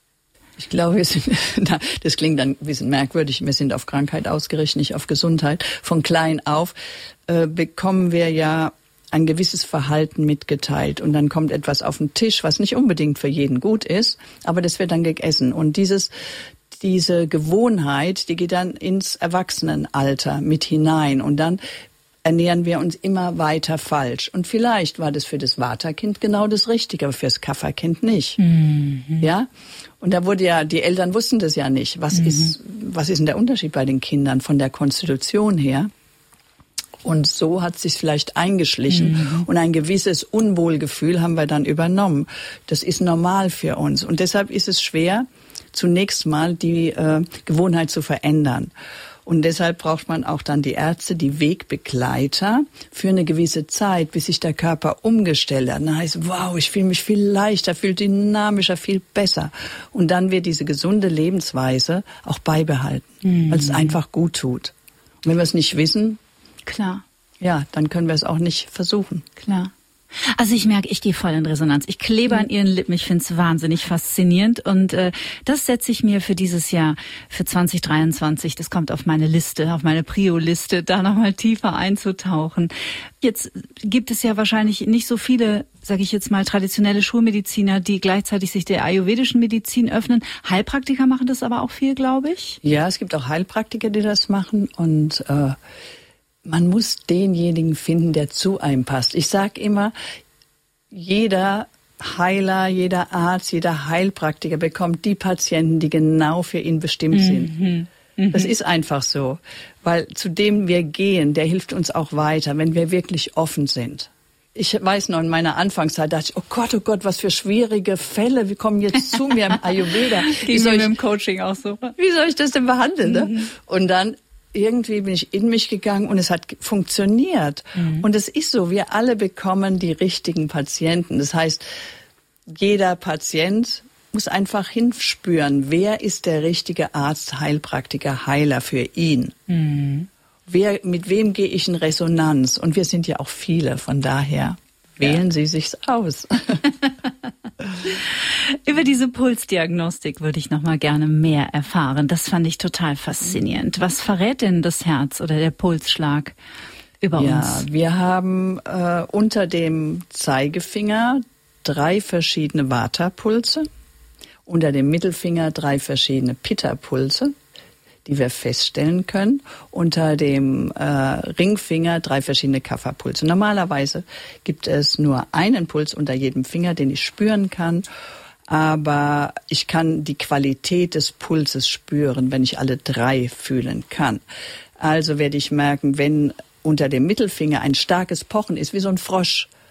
Ich glaube, wir sind, das klingt dann ein bisschen merkwürdig, wir sind auf Krankheit ausgerichtet, nicht auf Gesundheit. Von klein auf äh, bekommen wir ja ein gewisses Verhalten mitgeteilt und dann kommt etwas auf den Tisch, was nicht unbedingt für jeden gut ist, aber das wird dann gegessen und dieses diese Gewohnheit, die geht dann ins Erwachsenenalter mit hinein und dann ernähren wir uns immer weiter falsch. Und vielleicht war das für das Vata-Kind genau das Richtige, aber für das Kapha-Kind nicht. Mhm. Ja? Und da wurde ja, die Eltern wussten das ja nicht. Was mhm. ist, was ist denn der Unterschied bei den Kindern von der Konstitution her? Und so hat es sich vielleicht eingeschlichen. Mhm. Und ein gewisses Unwohlgefühl haben wir dann übernommen. Das ist normal für uns. Und deshalb ist es schwer, zunächst mal die äh, Gewohnheit zu verändern. Und deshalb braucht man auch dann die Ärzte, die Wegbegleiter für eine gewisse Zeit, bis sich der Körper umgestellt hat. Dann heißt, wow, ich fühle mich viel leichter, viel dynamischer, viel besser. Und dann wird diese gesunde Lebensweise auch beibehalten, mhm. weil es einfach gut tut. Und wenn wir es nicht wissen, klar, ja, dann können wir es auch nicht versuchen. Klar. Also ich merke, ich gehe voll in Resonanz. Ich klebe mhm. an Ihren Lippen. Ich finde es wahnsinnig faszinierend. Und äh, das setze ich mir für dieses Jahr, für zwanzig dreiundzwanzig, das kommt auf meine Liste, auf meine Prio-Liste, da nochmal tiefer einzutauchen. Jetzt gibt es ja wahrscheinlich nicht so viele, sage ich jetzt mal, traditionelle Schulmediziner, die gleichzeitig sich der ayurvedischen Medizin öffnen. Heilpraktiker machen das aber auch viel, glaube ich. Ja, es gibt auch Heilpraktiker, die das machen. Und äh, man muss denjenigen finden, der zu einem passt. Ich sage immer, jeder Heiler, jeder Arzt, jeder Heilpraktiker bekommt die Patienten, die genau für ihn bestimmt mhm. sind. Mhm. Das ist einfach so, weil zu dem wir gehen, der hilft uns auch weiter, wenn wir wirklich offen sind. Ich weiß noch, in meiner Anfangszeit dachte ich, oh Gott, oh Gott, was für schwierige Fälle, wie kommen jetzt zu mir im Ayurveda? Wie soll ich, mit dem Coaching auch so? Wie soll ich das denn behandeln? Ne? Mhm. Und dann irgendwie bin ich in mich gegangen und es hat funktioniert. Mhm. Und es ist so, wir alle bekommen die richtigen Patienten. Das heißt, jeder Patient muss einfach hinspüren, wer ist der richtige Arzt, Heilpraktiker, Heiler für ihn. Mhm. Wer, mit wem gehe ich in Resonanz? Und wir sind ja auch viele, von daher wählen ja. Sie sich's aus. Über diese Pulsdiagnostik würde ich noch mal gerne mehr erfahren. Das fand ich total faszinierend. Was verrät denn das Herz oder der Pulsschlag über ja, uns? Ja, wir haben äh, unter dem Zeigefinger drei verschiedene Vata-Pulse, unter dem Mittelfinger drei verschiedene Pitta-Pulse, die wir feststellen können, unter dem äh, Ringfinger drei verschiedene Kapha-Pulse. Normalerweise gibt es nur einen Puls unter jedem Finger, den ich spüren kann, aber ich kann die Qualität des Pulses spüren, wenn ich alle drei fühlen kann. Also werde ich merken, wenn unter dem Mittelfinger ein starkes Pochen ist, wie so ein Frosch,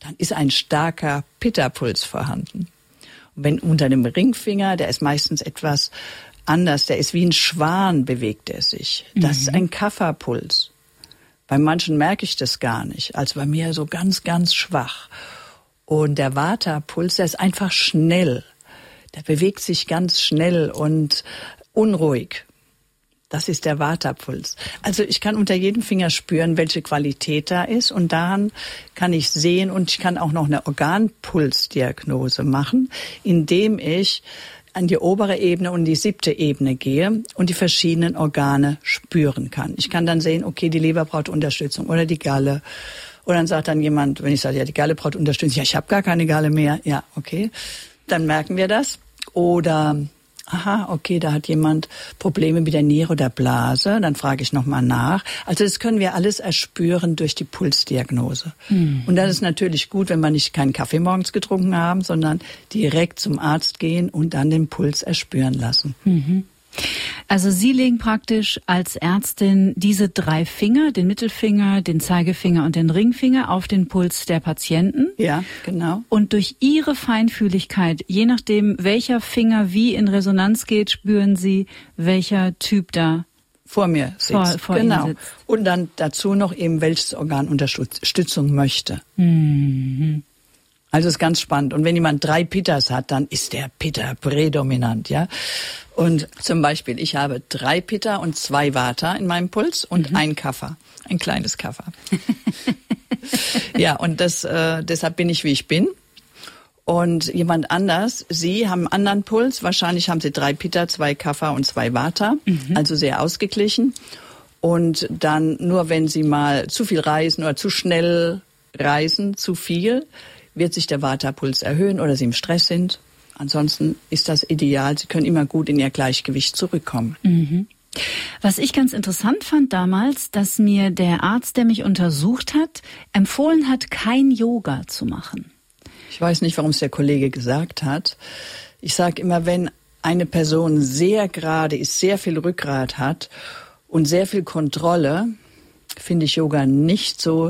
dann ist ein starker Pitta-Puls vorhanden. Und wenn unter dem Ringfinger, der ist meistens etwas anders, der ist wie ein Schwan, bewegt er sich. Das mhm. ist ein Kapha-Puls. Bei manchen merke ich das gar nicht, also bei mir so ganz, ganz schwach. Und der Vata-Puls, der ist einfach schnell. Der bewegt sich ganz schnell und unruhig. Das ist der Vata-Puls. Also ich kann unter jedem Finger spüren, welche Qualität da ist. Und daran kann ich sehen und ich kann auch noch eine Organpulsdiagnose machen, indem ich an die obere Ebene und die siebte Ebene gehe und die verschiedenen Organe spüren kann. Ich kann dann sehen, okay, die Leber braucht Unterstützung oder die Galle. Und dann sagt dann jemand, wenn ich sage, ja, die Galle braucht Unterstützung, ja, ich habe gar keine Galle mehr. Ja, okay, dann merken wir das. Oder, aha, okay, da hat jemand Probleme mit der Niere oder Blase. Dann frage ich nochmal nach. Also das können wir alles erspüren durch die Pulsdiagnose. Mhm. Und das ist natürlich gut, wenn wir nicht keinen Kaffee morgens getrunken haben, sondern direkt zum Arzt gehen und dann den Puls erspüren lassen. Mhm. Also Sie legen praktisch als Ärztin diese drei Finger, den Mittelfinger, den Zeigefinger und den Ringfinger, auf den Puls der Patienten. Ja, genau. Und durch Ihre Feinfühligkeit, je nachdem, welcher Finger wie in Resonanz geht, spüren Sie, welcher Typ da vor mir sitzt. Vor, vor genau. Ihnen sitzt. Und dann dazu noch eben, welches Organ Unterstützung möchte. Mhm. Also ist ganz spannend. Und wenn jemand drei Pittas hat, dann ist der Pitta prädominant, ja. Und zum Beispiel, ich habe drei Pitta und zwei Vata in meinem Puls und mhm. ein Kapha, ein kleines Kapha. Ja, und das, äh, deshalb bin ich, wie ich bin. Und jemand anders, Sie haben einen anderen Puls. Wahrscheinlich haben Sie drei Pitta, zwei Kapha und zwei Vata, mhm. also sehr ausgeglichen. Und dann nur, wenn Sie mal zu viel reisen oder zu schnell reisen, zu viel, wird sich der Vata-Puls erhöhen oder Sie im Stress sind. Ansonsten ist das ideal. Sie können immer gut in Ihr Gleichgewicht zurückkommen. Mhm. Was ich ganz interessant fand damals, dass mir der Arzt, der mich untersucht hat, empfohlen hat, kein Yoga zu machen. Ich weiß nicht, warum es der Kollege gesagt hat. Ich sage immer, wenn eine Person sehr gerade ist, sehr viel Rückgrat hat und sehr viel Kontrolle, finde ich Yoga nicht so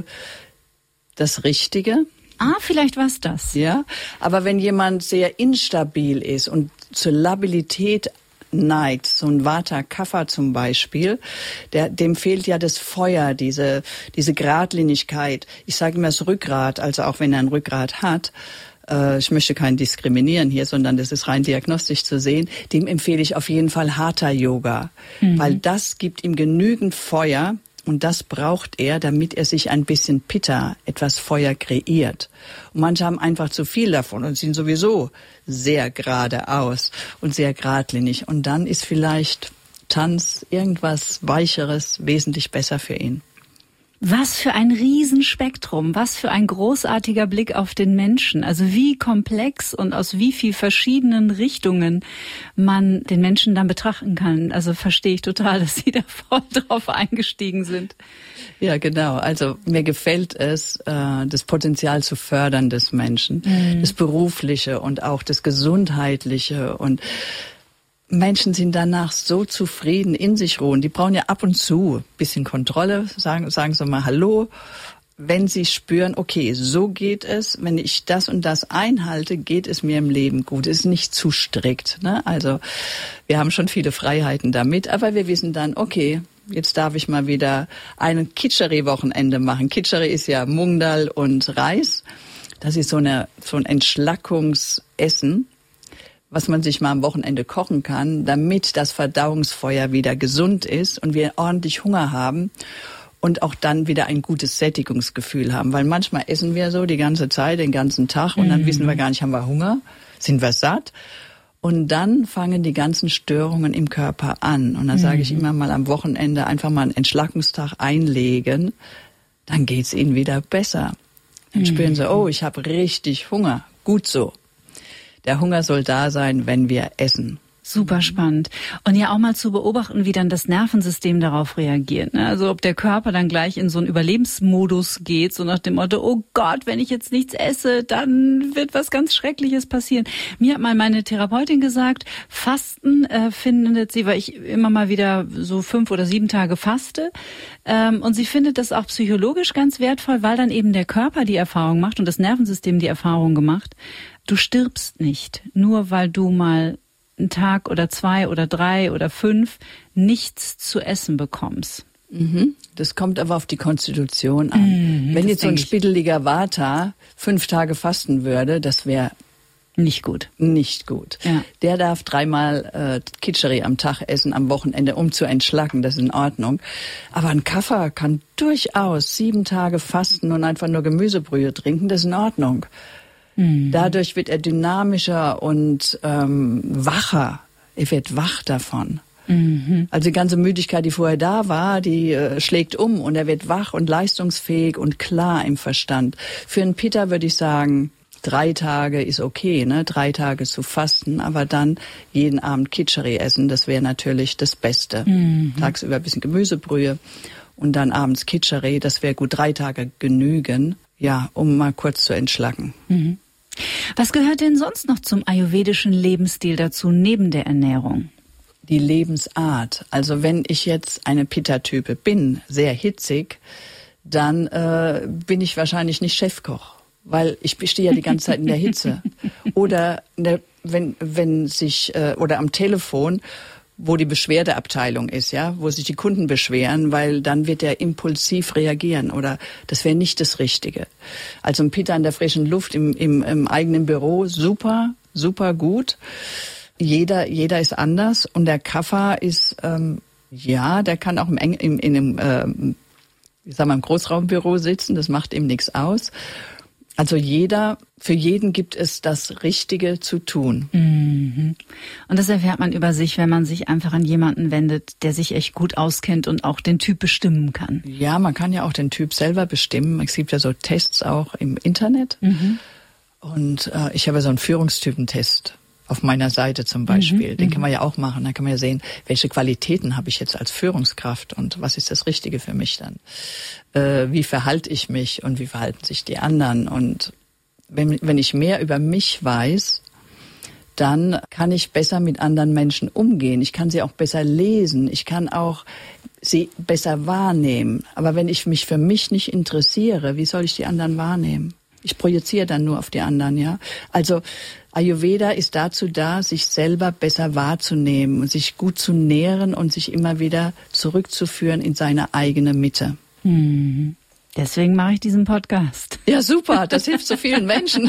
das Richtige. Ah, vielleicht war es das. Ja, aber wenn jemand sehr instabil ist und zur Labilität neigt, so ein Vata-Kapha zum Beispiel, der, dem fehlt ja das Feuer, diese, diese Geradlinigkeit. Ich sage immer das Rückgrat, also auch wenn er ein Rückgrat hat, äh, ich möchte keinen diskriminieren hier, sondern das ist rein diagnostisch zu sehen, dem empfehle ich auf jeden Fall Hatha-Yoga, mhm. weil das gibt ihm genügend Feuer. Und das braucht er, damit er sich ein bisschen Pitta, etwas Feuer kreiert. Und manche haben einfach zu viel davon und sind sowieso sehr geradeaus und sehr geradlinig. Und dann ist vielleicht Tanz, irgendwas Weicheres, wesentlich besser für ihn. Was für ein Riesenspektrum, was für ein großartiger Blick auf den Menschen. Also wie komplex und aus wie viel verschiedenen Richtungen man den Menschen dann betrachten kann. Also verstehe ich total, dass Sie da voll drauf eingestiegen sind. Ja, genau. Also mir gefällt es, das Potenzial zu fördern des Menschen, mhm. das Berufliche und auch das Gesundheitliche. Und Menschen sind danach so zufrieden, in sich ruhen. Die brauchen ja ab und zu ein bisschen Kontrolle, sagen, sagen Sie mal Hallo. Wenn sie spüren, okay, so geht es, wenn ich das und das einhalte, geht es mir im Leben gut. Es ist nicht zu strikt, ne? Also wir haben schon viele Freiheiten damit, aber wir wissen dann, okay, jetzt darf ich mal wieder ein Kitscheri-Wochenende machen. Kitscheri ist ja Mung Dal und Reis. Das ist so eine so ein Entschlackungsessen, was man sich mal am Wochenende kochen kann, damit das Verdauungsfeuer wieder gesund ist und wir ordentlich Hunger haben und auch dann wieder ein gutes Sättigungsgefühl haben. Weil manchmal essen wir so die ganze Zeit, den ganzen Tag und dann mhm. wissen wir gar nicht, haben wir Hunger, sind wir satt. Und dann fangen die ganzen Störungen im Körper an. Und dann mhm. sage ich immer mal am Wochenende einfach mal einen Entschlackungstag einlegen, dann geht's ihnen wieder besser. Dann mhm. spüren sie, oh, ich habe richtig Hunger, gut so. Der Hunger soll da sein, wenn wir essen. Super spannend. Und ja auch mal zu beobachten, wie dann das Nervensystem darauf reagiert. Ne? Also ob der Körper dann gleich in so einen Überlebensmodus geht, so nach dem Motto, oh Gott, wenn ich jetzt nichts esse, dann wird was ganz Schreckliches passieren. Mir hat mal meine Therapeutin gesagt, Fasten äh, findet sie, weil ich immer mal wieder so fünf oder sieben Tage faste. Ähm, und sie findet das auch psychologisch ganz wertvoll, weil dann eben der Körper die Erfahrung macht und das Nervensystem die Erfahrung gemacht. Du stirbst nicht, nur weil du mal einen Tag oder zwei oder drei oder fünf nichts zu essen bekommst. Mhm. Das kommt aber auf die Konstitution an. Mhm, Wenn jetzt so ein spitteliger Vata fünf Tage fasten würde, das wäre nicht gut. Nicht gut. Ja. Der darf dreimal äh, Kitscheri am Tag essen, am Wochenende, um zu entschlacken. Das ist in Ordnung. Aber ein Kaffer kann durchaus sieben Tage fasten und einfach nur Gemüsebrühe trinken. Das ist in Ordnung. Mhm. Dadurch wird er dynamischer und ähm, wacher. Er wird wach davon. Mhm. Also die ganze Müdigkeit, die vorher da war, die äh, schlägt um und er wird wach und leistungsfähig und klar im Verstand. Für einen Pitta würde ich sagen, drei Tage ist okay, ne? Drei Tage zu fasten, aber dann jeden Abend Kitscheri essen, das wäre natürlich das Beste. Mhm. Tagsüber ein bisschen Gemüsebrühe und dann abends Kitscheri, das wäre gut, drei Tage genügen, ja, um mal kurz zu entschlacken. Mhm. Was gehört denn sonst noch zum ayurvedischen Lebensstil dazu, neben der Ernährung? Die Lebensart. Also wenn ich jetzt eine Pitta-Type bin, sehr hitzig, dann äh, bin ich wahrscheinlich nicht Chefkoch, weil ich stehe ja die ganze Zeit in der Hitze. Oder ne, wenn wenn sich äh, oder am Telefon, wo die Beschwerdeabteilung ist, ja, wo sich die Kunden beschweren, weil dann wird er impulsiv reagieren oder das wäre nicht das Richtige. Also ein Pitta in der frischen Luft im, im, im eigenen Büro, super, super gut. Jeder, jeder ist anders und der Kapha ist, ähm, ja, der kann auch im, im, in einem, ähm, ich sag mal, im Großraumbüro sitzen, das macht ihm nichts aus. Also jeder, für jeden gibt es das Richtige zu tun. Mhm. Und das erfährt man über sich, wenn man sich einfach an jemanden wendet, der sich echt gut auskennt und auch den Typ bestimmen kann. Ja, man kann ja auch den Typ selber bestimmen. Es gibt ja so Tests auch im Internet. Mhm. Und äh, ich habe so einen Führungstypentest auf meiner Seite zum Beispiel. Mhm. Den kann man ja auch machen. Da kann man ja sehen, welche Qualitäten habe ich jetzt als Führungskraft und was ist das Richtige für mich dann. Äh, wie verhalte ich mich und wie verhalten sich die anderen. Und wenn, wenn ich mehr über mich weiß, dann kann ich besser mit anderen Menschen umgehen. Ich kann sie auch besser lesen. Ich kann auch sie besser wahrnehmen. Aber wenn ich mich für mich nicht interessiere, wie soll ich die anderen wahrnehmen? Ich projiziere dann nur auf die anderen, ja. Also Ayurveda ist dazu da, sich selber besser wahrzunehmen und sich gut zu nähren und sich immer wieder zurückzuführen in seine eigene Mitte. Mhm. Deswegen mache ich diesen Podcast. Ja, super, das hilft so vielen Menschen.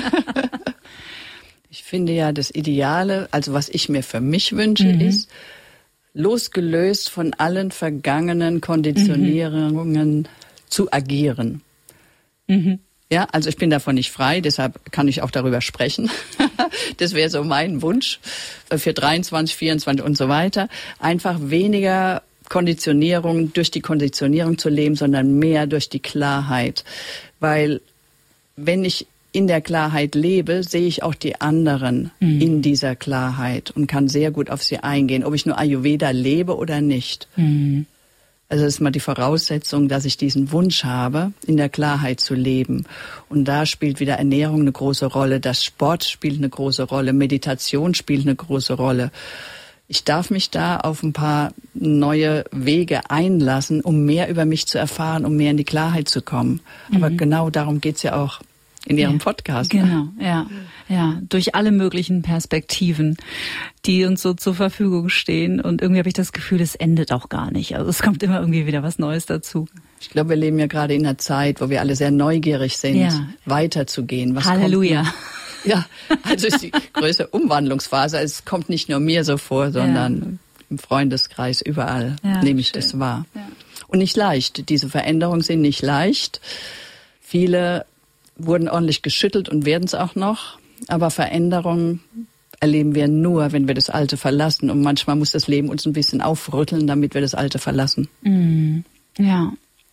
Ich finde ja, das Ideale, also was ich mir für mich wünsche, mhm. ist, losgelöst von allen vergangenen Konditionierungen mhm. zu agieren. Mhm. Ja, also ich bin davon nicht frei, deshalb kann ich auch darüber sprechen. Das wäre so mein Wunsch für dreiundzwanzig, vierundzwanzig und so weiter. Einfach weniger Konditionierung durch die Konditionierung zu leben, sondern mehr durch die Klarheit. Weil wenn ich in der Klarheit lebe, sehe ich auch die anderen mhm. in dieser Klarheit und kann sehr gut auf sie eingehen, ob ich nur Ayurveda lebe oder nicht. Mhm. Also das ist mal die Voraussetzung, dass ich diesen Wunsch habe, in der Klarheit zu leben. Und da spielt wieder Ernährung eine große Rolle, das Sport spielt eine große Rolle, Meditation spielt eine große Rolle. Ich darf mich da auf ein paar neue Wege einlassen, um mehr über mich zu erfahren, um mehr in die Klarheit zu kommen. Aber mhm. genau darum geht's ja auch in Ihrem ja, Podcast. Genau, ja, ja, durch alle möglichen Perspektiven, die uns so zur Verfügung stehen. Und irgendwie habe ich das Gefühl, es endet auch gar nicht. Also es kommt immer irgendwie wieder was Neues dazu. Ich glaube, wir leben ja gerade in einer Zeit, wo wir alle sehr neugierig sind, ja. weiterzugehen. Was Halleluja. Kommt ja, also ist die größte Umwandlungsphase. Es kommt nicht nur mir so vor, sondern ja. im Freundeskreis überall ja, nehme ich schön. das wahr. Ja. Und nicht leicht. Diese Veränderungen sind nicht leicht. Viele wurden ordentlich geschüttelt und werden es auch noch. Aber Veränderungen erleben wir nur, wenn wir das Alte verlassen. Und manchmal muss das Leben uns ein bisschen aufrütteln, damit wir das Alte verlassen. Mm, ja,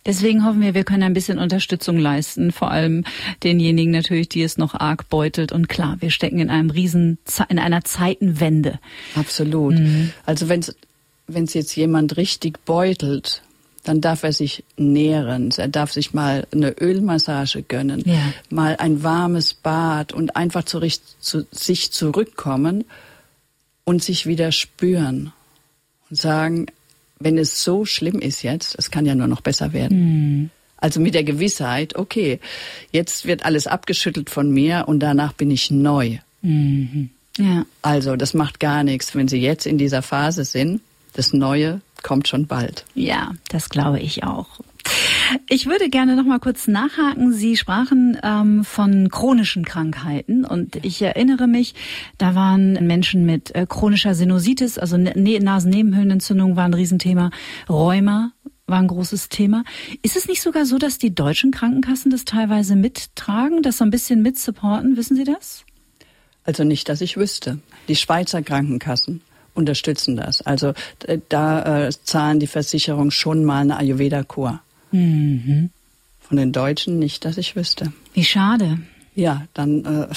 Deswegen hoffen wir, wir können ein bisschen Unterstützung leisten, vor allem denjenigen natürlich, die es noch arg beutelt. Und klar, wir stecken in einem riesen, in einer Zeitenwende. Absolut. Mhm. Also wenn es wenn es jetzt jemand richtig beutelt, dann darf er sich nähren. Er darf sich mal eine Ölmassage gönnen, ja. mal ein warmes Bad und einfach zu, zu sich zurückkommen und sich wieder spüren und sagen, wenn es so schlimm ist jetzt, es kann ja nur noch besser werden. Mhm. Also mit der Gewissheit, okay, jetzt wird alles abgeschüttelt von mir und danach bin ich neu. Mhm. Ja. Also das macht gar nichts, wenn Sie jetzt in dieser Phase sind. Das Neue kommt schon bald. Ja, das glaube ich auch. Ich würde gerne noch mal kurz nachhaken. Sie sprachen ähm, von chronischen Krankheiten und ich erinnere mich, da waren Menschen mit äh, chronischer Sinusitis, also ne- Nasennebenhöhlenentzündung war ein Riesenthema, Rheuma war ein großes Thema. Ist es nicht sogar so, dass die deutschen Krankenkassen das teilweise mittragen, das so ein bisschen mitsupporten? Wissen Sie das? Also nicht, dass ich wüsste. Die Schweizer Krankenkassen unterstützen das. Also da äh, zahlen die Versicherungen schon mal eine Ayurveda-Kur. Mhm. Von den Deutschen nicht, dass ich wüsste. Wie schade. Ja, dann äh,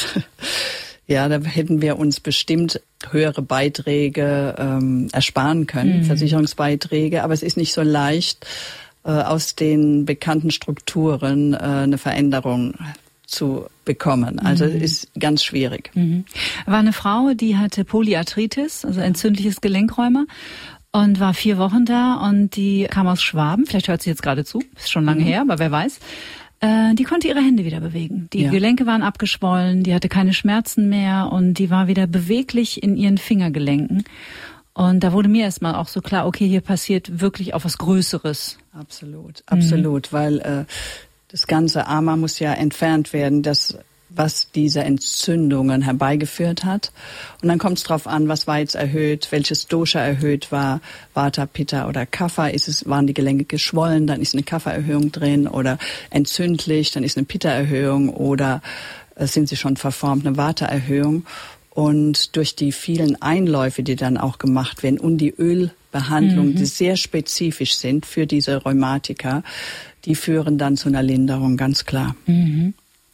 ja, da hätten wir uns bestimmt höhere Beiträge ähm, ersparen können, mhm. Versicherungsbeiträge. Aber es ist nicht so leicht, äh, aus den bekannten Strukturen äh, eine Veränderung zu bekommen. Also mhm. ist ganz schwierig. Mhm. War eine Frau, die hatte Polyarthritis, also entzündliches Gelenkräumer und war vier Wochen da und die kam aus Schwaben. Vielleicht hört sie jetzt gerade zu, ist schon lange mhm. her, aber wer weiß. Äh, die konnte ihre Hände wieder bewegen. Die ja. Gelenke waren abgeschwollen, die hatte keine Schmerzen mehr und die war wieder beweglich in ihren Fingergelenken. Und da wurde mir erstmal auch so klar, okay, hier passiert wirklich auch was Größeres. Absolut, absolut, mhm. weil äh, das ganze Ama muss ja entfernt werden, das, was diese Entzündungen herbeigeführt hat. Und dann kommt es drauf an, was war jetzt erhöht, welches Dosha erhöht war, Vata, Pitta oder Kapha. Ist es, waren die Gelenke geschwollen, dann ist eine Kapha-Erhöhung drin, oder entzündlich, dann ist eine Pitta-Erhöhung, oder äh, sind sie schon verformt, eine Vata-Erhöhung. Und durch die vielen Einläufe, die dann auch gemacht werden, und die Ölbehandlungen, mhm. die sehr spezifisch sind für diese Rheumatiker, die führen dann zu einer Linderung, ganz klar. Mhm.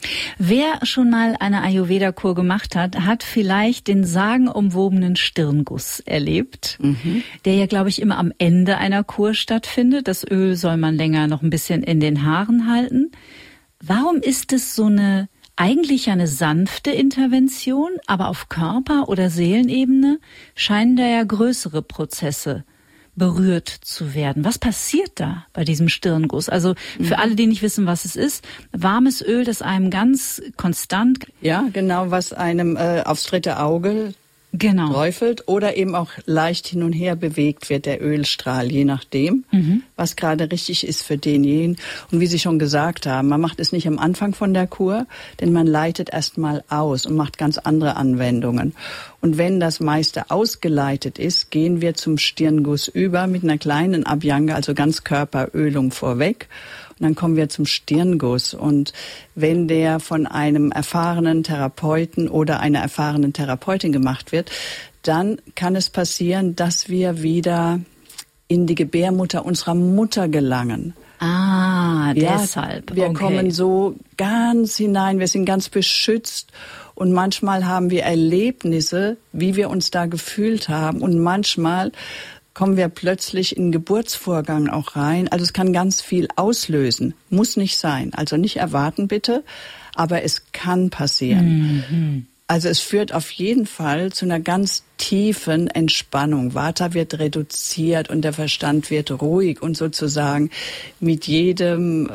Wer schon mal eine Ayurveda-Kur gemacht hat, hat vielleicht den sagenumwobenen Stirnguss erlebt, mhm. der ja, glaube ich, immer am Ende einer Kur stattfindet. Das Öl soll man länger noch ein bisschen in den Haaren halten. Warum ist es so eine, eigentlich eine sanfte Intervention, aber auf Körper- oder Seelenebene scheinen da ja größere Prozesse berührt zu werden. Was passiert da bei diesem Stirnguss? Also für alle, die nicht wissen, was es ist, warmes Öl, das einem ganz konstant... Ja, genau, was einem äh, aufs dritte Auge genau. träufelt oder eben auch leicht hin und her bewegt wird, der Ölstrahl, je nachdem, mhm. was gerade richtig ist für denjenigen. Und wie Sie schon gesagt haben, man macht es nicht am Anfang von der Kur, denn man leitet erst mal aus und macht ganz andere Anwendungen. Und wenn das meiste ausgeleitet ist, gehen wir zum Stirnguss über mit einer kleinen Abhyanga, also Ganzkörperölung vorweg. Und dann kommen wir zum Stirnguss. Und wenn der von einem erfahrenen Therapeuten oder einer erfahrenen Therapeutin gemacht wird, dann kann es passieren, dass wir wieder in die Gebärmutter unserer Mutter gelangen. Ah, ja, deshalb. Wir okay. kommen so ganz hinein, wir sind ganz beschützt. Und manchmal haben wir Erlebnisse, wie wir uns da gefühlt haben. Und manchmal kommen wir plötzlich in den Geburtsvorgang auch rein. Also es kann ganz viel auslösen. Muss nicht sein. Also nicht erwarten bitte, aber es kann passieren. Mhm. Also es führt auf jeden Fall zu einer ganz tiefen Entspannung. Vata wird reduziert und der Verstand wird ruhig und sozusagen mit jedem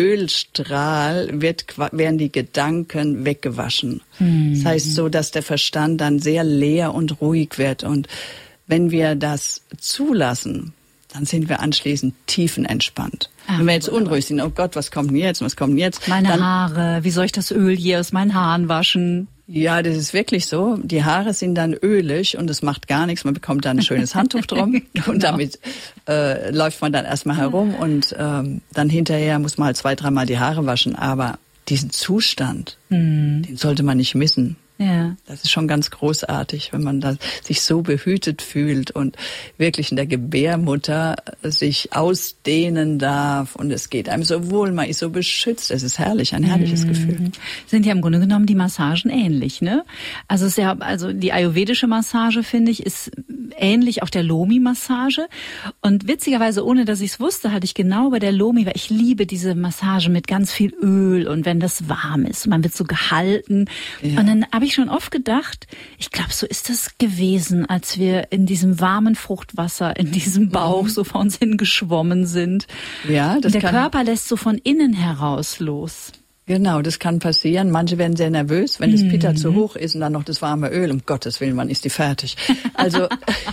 Ölstrahl wird, werden die Gedanken weggewaschen. Mhm. Das heißt so, dass der Verstand dann sehr leer und ruhig wird. Und wenn wir das zulassen, dann sind wir anschließend tiefenentspannt. Ach, wenn wir jetzt unruhig sind, oh Gott, was kommt denn jetzt, was kommt denn jetzt? Meine dann, Haare, wie soll ich das Öl hier aus meinen Haaren waschen? Ja, das ist wirklich so. Die Haare sind dann ölig und es macht gar nichts. Man bekommt dann ein schönes Handtuch drum genau. und damit äh, läuft man dann erstmal herum und ähm, dann hinterher muss man halt zwei, dreimal die Haare waschen. Aber diesen Zustand, hm. den sollte man nicht missen. Ja. Das ist schon ganz großartig, wenn man da sich so behütet fühlt und wirklich in der Gebärmutter sich ausdehnen darf und es geht einem so wohl, man ist so beschützt. Es ist herrlich, ein herrliches mhm. Gefühl. Sind ja im Grunde genommen die Massagen ähnlich, ne? Also es ist ja, also die ayurvedische Massage, finde ich, ist ähnlich auch der Lomi-Massage. Und witzigerweise, ohne dass ich es wusste, hatte ich genau bei der Lomi, weil ich liebe diese Massage mit ganz viel Öl und wenn das warm ist, man wird so gehalten. Ja. Und dann habe ich schon oft gedacht, ich glaube, so ist das gewesen, als wir in diesem warmen Fruchtwasser, in diesem Bauch so vor uns hingeschwommen sind. Ja, das und der kann... Körper lässt so von innen heraus los. Genau, das kann passieren. Manche werden sehr nervös, wenn das Pitta mhm. zu hoch ist und dann noch das warme Öl. Um Gottes Willen, wann ist die fertig? Also,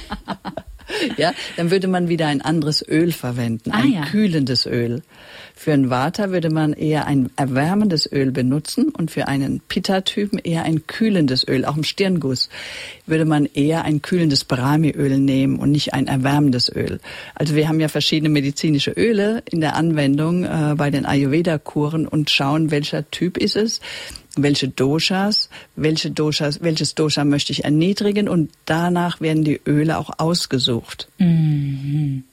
ja, dann würde man wieder ein anderes Öl verwenden, ein ah, ja. kühlendes Öl. Für einen Vata würde man eher ein erwärmendes Öl benutzen und für einen Pitta-Typen eher ein kühlendes Öl. Auch im Stirnguss würde man eher ein kühlendes Brahmi-Öl nehmen und nicht ein erwärmendes Öl. Also wir haben ja verschiedene medizinische Öle in der Anwendung äh, bei den Ayurveda-Kuren und schauen, welcher Typ ist es, welche Doshas, welche Doshas, welches Dosha möchte ich erniedrigen und danach werden die Öle auch ausgesucht. Mhm.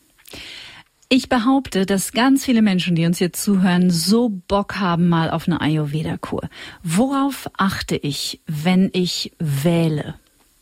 Ich behaupte, dass ganz viele Menschen, die uns hier zuhören, so Bock haben mal auf eine Ayurveda-Kur. Worauf achte ich, wenn ich wähle?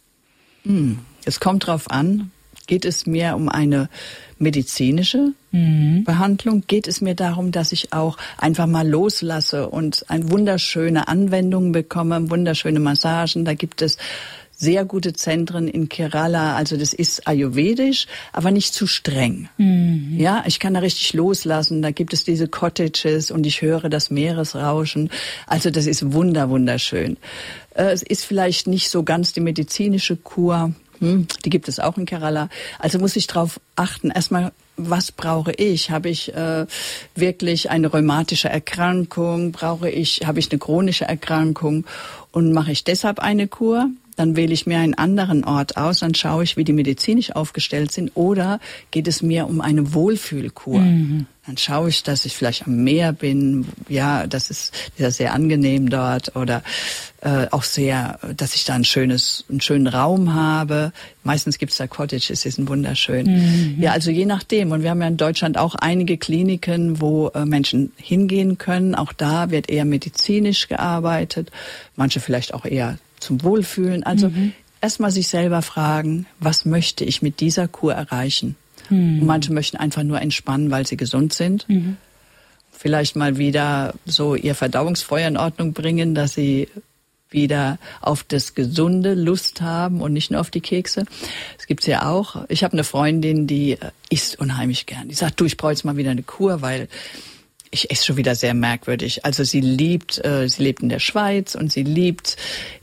Hm, es kommt drauf an. Geht es mir um eine medizinische mhm. Behandlung? Geht es mir darum, dass ich auch einfach mal loslasse und eine wunderschöne Anwendung bekomme, wunderschöne Massagen? Da gibt es sehr gute Zentren in Kerala, also das ist ayurvedisch, aber nicht zu streng. Mhm. Ja, ich kann da richtig loslassen, da gibt es diese Cottages und ich höre das Meeresrauschen, also das ist wunder, wunderschön. Es ist vielleicht nicht so ganz die medizinische Kur, hm, die gibt es auch in Kerala, also muss ich drauf achten, erstmal, was brauche ich? Habe ich äh, wirklich eine rheumatische Erkrankung? Brauche ich, habe ich eine chronische Erkrankung? Und mache ich deshalb eine Kur? Dann wähle ich mir einen anderen Ort aus, dann schaue ich, wie die medizinisch aufgestellt sind. Oder geht es mir um eine Wohlfühlkur? Mhm. Dann schaue ich, dass ich vielleicht am Meer bin. Ja, das ist, ist ja sehr angenehm dort. Oder äh, auch sehr, dass ich da ein schönes, einen schönen Raum habe. Meistens gibt es da Cottages, die sind wunderschön. Mhm. Ja, also je nachdem. Und wir haben ja in Deutschland auch einige Kliniken, wo äh, Menschen hingehen können. Auch da wird eher medizinisch gearbeitet. Manche vielleicht auch eher zum Wohlfühlen. Also mhm. erstmal sich selber fragen, was möchte ich mit dieser Kur erreichen? Mhm. Und manche möchten einfach nur entspannen, weil sie gesund sind. Mhm. Vielleicht mal wieder so ihr Verdauungsfeuer in Ordnung bringen, dass sie wieder auf das Gesunde Lust haben und nicht nur auf die Kekse. Das gibt's ja auch. Ich habe eine Freundin, die isst unheimlich gern. Die sagt, du, ich brauche jetzt mal wieder eine Kur, weil ich esse schon wieder sehr merkwürdig. Also sie liebt, äh, sie lebt in der Schweiz und sie liebt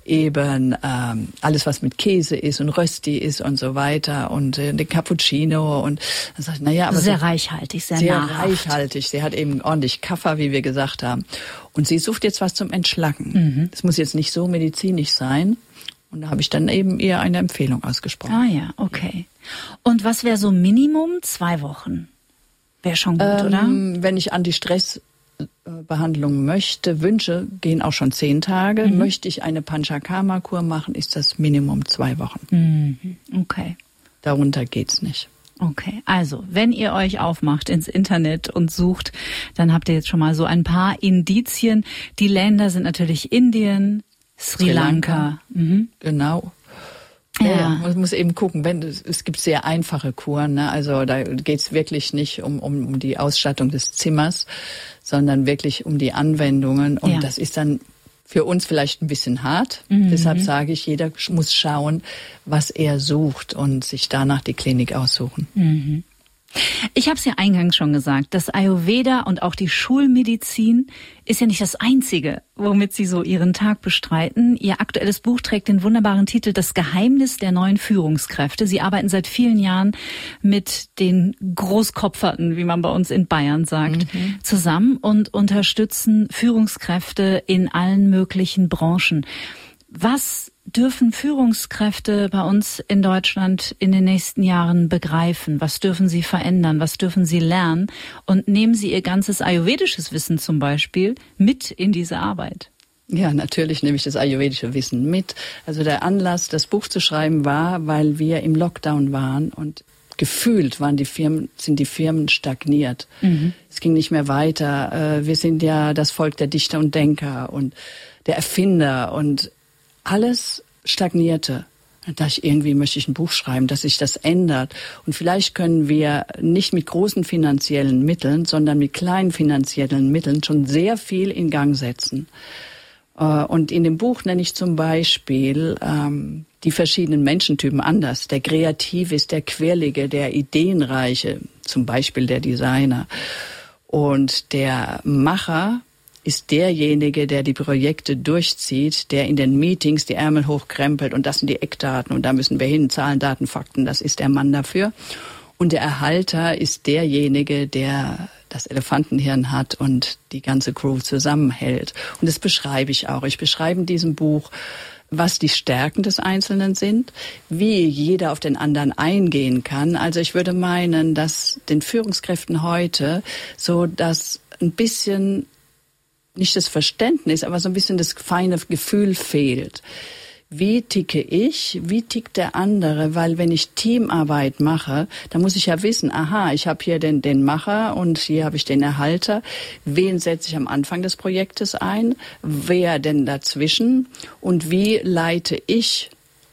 eben ähm, alles, was mit Käse ist und Rösti ist und so weiter und äh, den Cappuccino und dann sagt, na ja, aber sehr so, reichhaltig, sehr, sehr nahrhaft. reichhaltig. Sie hat eben ordentlich Kaffer, wie wir gesagt haben. Und sie sucht jetzt was zum Entschlacken. Das mhm. muss jetzt nicht so medizinisch sein. Und da habe ich dann eben ihr eine Empfehlung ausgesprochen. Ah ja, okay. Und was wäre so Minimum zwei Wochen? Wäre schon gut, ähm, oder? Wenn ich Anti-Stress-Behandlung möchte, wünsche, gehen auch schon zehn Tage. Mhm. Möchte ich eine Panchakarma-Kur machen, ist das Minimum zwei Wochen. Mhm. Okay. Darunter geht's nicht. Okay, also wenn ihr euch aufmacht ins Internet und sucht, dann habt ihr jetzt schon mal so ein paar Indizien. Die Länder sind natürlich Indien, Sri, Sri Lanka. Lanka. Mhm. Genau. Ja, ja, man muss eben gucken, wenn es gibt sehr einfache Kuren, ne? Also da geht's wirklich nicht um, um, um die Ausstattung des Zimmers, sondern wirklich um die Anwendungen. Und ja. das ist dann für uns vielleicht ein bisschen hart. Mhm. Deshalb sage ich, jeder muss schauen, was er sucht und sich danach die Klinik aussuchen. Mhm. Ich habe es ja eingangs schon gesagt, das Ayurveda und auch die Schulmedizin ist ja nicht das Einzige, womit Sie so Ihren Tag bestreiten. Ihr aktuelles Buch trägt den wunderbaren Titel Das Geheimnis der neuen Führungskräfte. Sie arbeiten seit vielen Jahren mit den Großkopferten, wie man bei uns in Bayern sagt, mhm. zusammen und unterstützen Führungskräfte in allen möglichen Branchen. Was dürfen Führungskräfte bei uns in Deutschland in den nächsten Jahren begreifen? Was dürfen sie verändern? Was dürfen sie lernen? Und nehmen sie ihr ganzes ayurvedisches Wissen zum Beispiel mit in diese Arbeit? Ja, natürlich nehme ich das ayurvedische Wissen mit. Also der Anlass, das Buch zu schreiben, war, weil wir im Lockdown waren und gefühlt waren die Firmen, sind die Firmen stagniert. Mhm. Es ging nicht mehr weiter. Wir sind ja das Volk der Dichter und Denker und der Erfinder und alles stagnierte. Da dachte ich, irgendwie möchte ich ein Buch schreiben, dass sich das ändert. Und vielleicht können wir nicht mit großen finanziellen Mitteln, sondern mit kleinen finanziellen Mitteln schon sehr viel in Gang setzen. Und in dem Buch nenne ich zum Beispiel ähm, die verschiedenen Menschentypen anders. Der Kreative ist der Quirlige, der Ideenreiche, zum Beispiel der Designer. Und der Macher ist derjenige, der die Projekte durchzieht, der in den Meetings die Ärmel hochkrempelt und das sind die Eckdaten und da müssen wir hin, Zahlen, Daten, Fakten, das ist der Mann dafür. Und der Erhalter ist derjenige, der das Elefantenhirn hat und die ganze Crew zusammenhält. Und das beschreibe ich auch. Ich beschreibe in diesem Buch, was die Stärken des Einzelnen sind, wie jeder auf den anderen eingehen kann. Also ich würde meinen, dass den Führungskräften heute so das ein bisschen, nicht das Verständnis, aber so ein bisschen das feine Gefühl fehlt. Wie ticke ich, wie tickt der andere? Weil wenn ich Teamarbeit mache, dann muss ich ja wissen, aha, ich habe hier den, den Macher und hier habe ich den Erhalter. Wen setze ich am Anfang des Projektes ein? Wer denn dazwischen? Und wie leite ich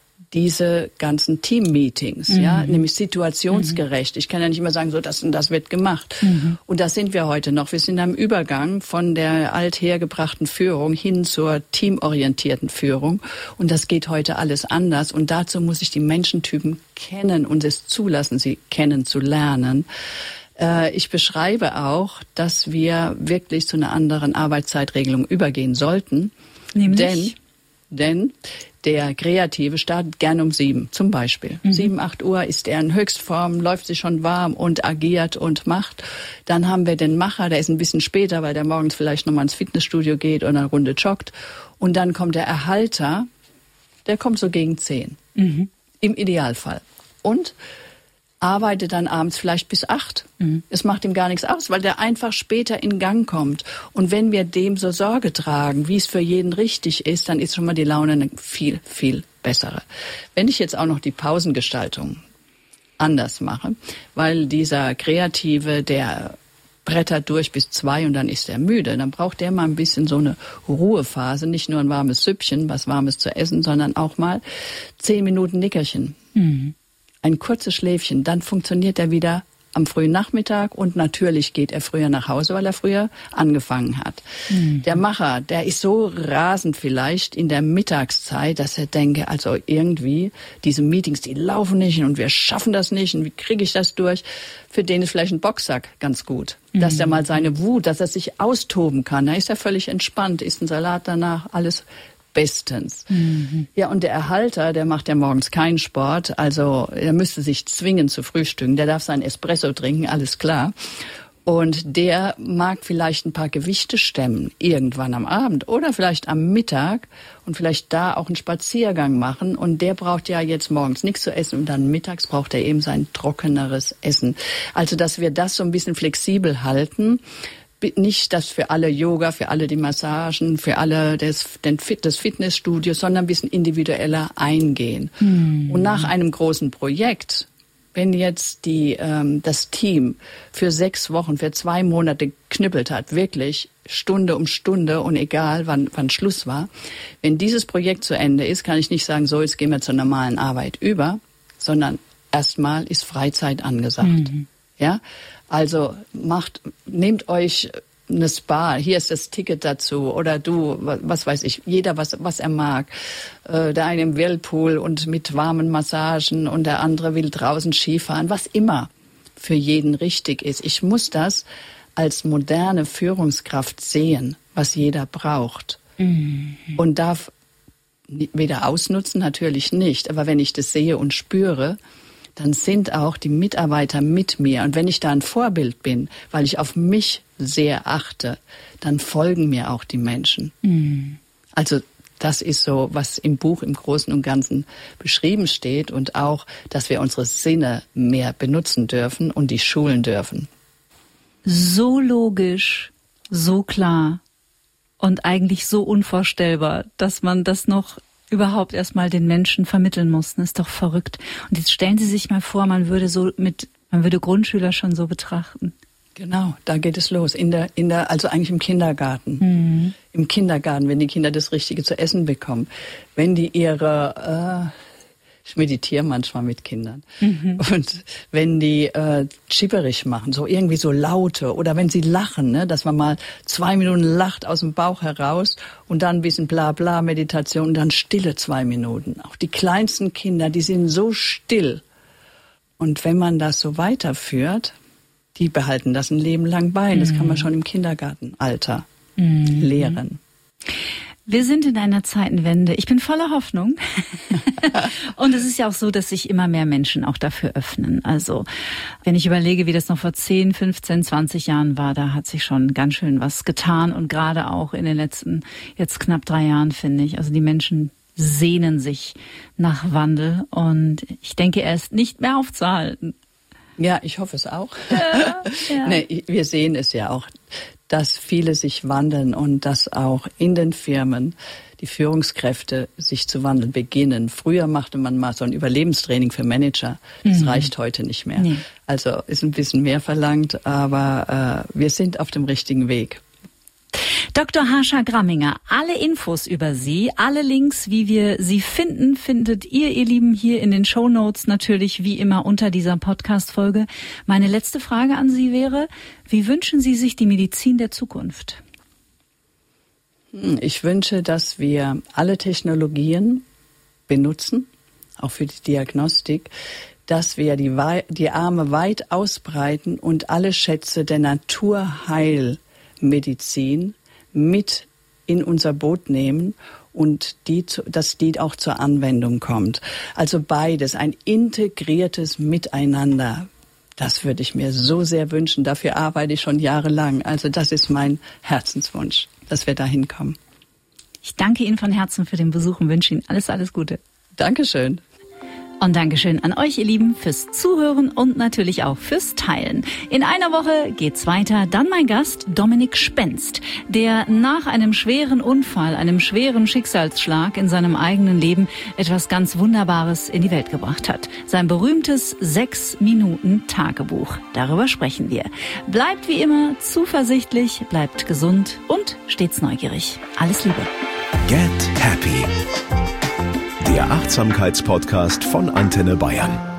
diese ganzen Team-Meetings, mhm. ja, nämlich situationsgerecht. Mhm. Ich kann ja nicht immer sagen, so das und das wird gemacht. Mhm. Und das sind wir heute noch. Wir sind am Übergang von der althergebrachten Führung hin zur teamorientierten Führung. Und das geht heute alles anders. Und dazu muss ich die Menschentypen kennen und es zulassen, sie kennenzulernen. Äh, ich beschreibe auch, dass wir wirklich zu einer anderen Arbeitszeitregelung übergehen sollten. Nämlich? Denn, denn der Kreative startet gerne um sieben, zum Beispiel. Mhm. Sieben, acht Uhr ist er in Höchstform, läuft sich schon warm und agiert und macht. Dann haben wir den Macher, der ist ein bisschen später, weil der morgens vielleicht nochmal ins Fitnessstudio geht oder eine Runde joggt. Und dann kommt der Erhalter, der kommt so gegen zehn. Mhm. Im Idealfall. Und arbeitet dann abends vielleicht bis acht. Mhm. Es macht ihm gar nichts aus, weil der einfach später in Gang kommt. Und wenn wir dem so Sorge tragen, wie es für jeden richtig ist, dann ist schon mal die Laune eine viel, viel bessere. Wenn ich jetzt auch noch die Pausengestaltung anders mache, weil dieser Kreative, der brettert durch bis zwei und dann ist er müde, dann braucht der mal ein bisschen so eine Ruhephase, nicht nur ein warmes Süppchen, was Warmes zu essen, sondern auch mal zehn Minuten Nickerchen. Mhm. Ein kurzes Schläfchen, dann funktioniert er wieder am frühen Nachmittag und natürlich geht er früher nach Hause, weil er früher angefangen hat. Mhm. Der Macher, der ist so rasend vielleicht in der Mittagszeit, dass er denke, also irgendwie, diese Meetings, die laufen nicht und wir schaffen das nicht und wie kriege ich das durch? Für den ist vielleicht ein Boxsack ganz gut, mhm. dass er mal seine Wut, dass er sich austoben kann. Da ist er völlig entspannt, isst einen Salat danach, alles bestens. Mhm. Ja, und der Erhalter, der macht ja morgens keinen Sport, also er müsste sich zwingen zu frühstücken. Der darf seinen Espresso trinken, alles klar. Und der mag vielleicht ein paar Gewichte stemmen, irgendwann am Abend oder vielleicht am Mittag und vielleicht da auch einen Spaziergang machen. Und der braucht ja jetzt morgens nichts zu essen und dann mittags braucht er eben sein trockeneres Essen. Also, dass wir das so ein bisschen flexibel halten. Nicht das für alle Yoga, für alle die Massagen, für alle das, den Fit, das Fitnessstudio, sondern ein bisschen individueller eingehen. Mhm. Und nach einem großen Projekt, wenn jetzt die, ähm, das Team für sechs Wochen, für zwei Monate geknüppelt hat, wirklich Stunde um Stunde und egal wann, wann Schluss war, wenn dieses Projekt zu Ende ist, kann ich nicht sagen, so jetzt gehen wir zur normalen Arbeit über, sondern erstmal ist Freizeit angesagt. Mhm. Ja, also macht, nehmt euch eine Spa, hier ist das Ticket dazu oder du, was weiß ich, jeder was was er mag. Äh, der eine im Whirlpool und mit warmen Massagen und der andere will draußen Skifahren, was immer für jeden richtig ist. Ich muss das als moderne Führungskraft sehen, was jeder braucht. Mhm. Und darf weder ausnutzen, natürlich nicht, aber wenn ich das sehe und spüre, dann sind auch die Mitarbeiter mit mir. Und wenn ich da ein Vorbild bin, weil ich auf mich sehr achte, dann folgen mir auch die Menschen. Mhm. Also das ist so, was im Buch im Großen und Ganzen beschrieben steht und auch, dass wir unsere Sinne mehr benutzen dürfen und die schulen dürfen. So logisch, so klar und eigentlich so unvorstellbar, dass man das noch überhaupt erstmal den Menschen vermitteln muss. Das ist doch verrückt. Und jetzt stellen Sie sich mal vor, man würde so mit, man würde Grundschüler schon so betrachten. Genau, da geht es los. In der, in der, also eigentlich im Kindergarten. Mhm. Im Kindergarten, wenn die Kinder das Richtige zu essen bekommen. Wenn die ihre, äh, ich meditiere manchmal mit Kindern. Mhm. Und wenn die äh, chipperig machen, so irgendwie so Laute, oder wenn sie lachen, ne, dass man mal zwei Minuten lacht aus dem Bauch heraus und dann ein bisschen Blabla Meditation und dann stille zwei Minuten. Auch die kleinsten Kinder, die sind so still. Und wenn man das so weiterführt, die behalten das ein Leben lang bei. Das kann man schon im Kindergartenalter mhm. lehren. Wir sind in einer Zeitenwende. Ich bin voller Hoffnung. Und es ist ja auch so, dass sich immer mehr Menschen auch dafür öffnen. Also wenn ich überlege, wie das noch vor zehn, fünfzehn, zwanzig Jahren war, da hat sich schon ganz schön was getan. Und gerade auch in den letzten jetzt knapp drei Jahren, finde ich. Also die Menschen sehnen sich nach Wandel. Und ich denke, er ist nicht mehr aufzuhalten. Ja, ich hoffe es auch. Ja, ja. Nee, wir sehen es ja auch, dass viele sich wandeln und dass auch in den Firmen die Führungskräfte sich zu wandeln beginnen. Früher machte man mal so ein Überlebenstraining für Manager. Das mhm. reicht heute nicht mehr. Nee. Also ist ein bisschen mehr verlangt, aber äh, wir sind auf dem richtigen Weg. Doktor Harscha Gramminger, alle Infos über Sie, alle Links, wie wir Sie finden, findet ihr, ihr Lieben, hier in den Shownotes natürlich wie immer unter dieser Podcast-Folge. Meine letzte Frage an Sie wäre, wie wünschen Sie sich die Medizin der Zukunft? Ich wünsche, dass wir alle Technologien benutzen, auch für die Diagnostik, dass wir die, die Arme weit ausbreiten und alle Schätze der Naturheilmedizin mit in unser Boot nehmen und die, dass die auch zur Anwendung kommt. Also beides, ein integriertes Miteinander. Das würde ich mir so sehr wünschen. Dafür arbeite ich schon jahrelang. Also das ist mein Herzenswunsch, dass wir da hinkommen. Ich danke Ihnen von Herzen für den Besuch und wünsche Ihnen alles, alles Gute. Dankeschön. Und Dankeschön an euch, ihr Lieben, fürs Zuhören und natürlich auch fürs Teilen. In einer Woche geht's weiter. Dann mein Gast Dominik Spenst, der nach einem schweren Unfall, einem schweren Schicksalsschlag in seinem eigenen Leben etwas ganz Wunderbares in die Welt gebracht hat. Sein berühmtes Sechs-Minuten-Tagebuch. Darüber sprechen wir. Bleibt wie immer zuversichtlich, bleibt gesund und stets neugierig. Alles Liebe. Get Happy. Der Achtsamkeitspodcast von Antenne Bayern.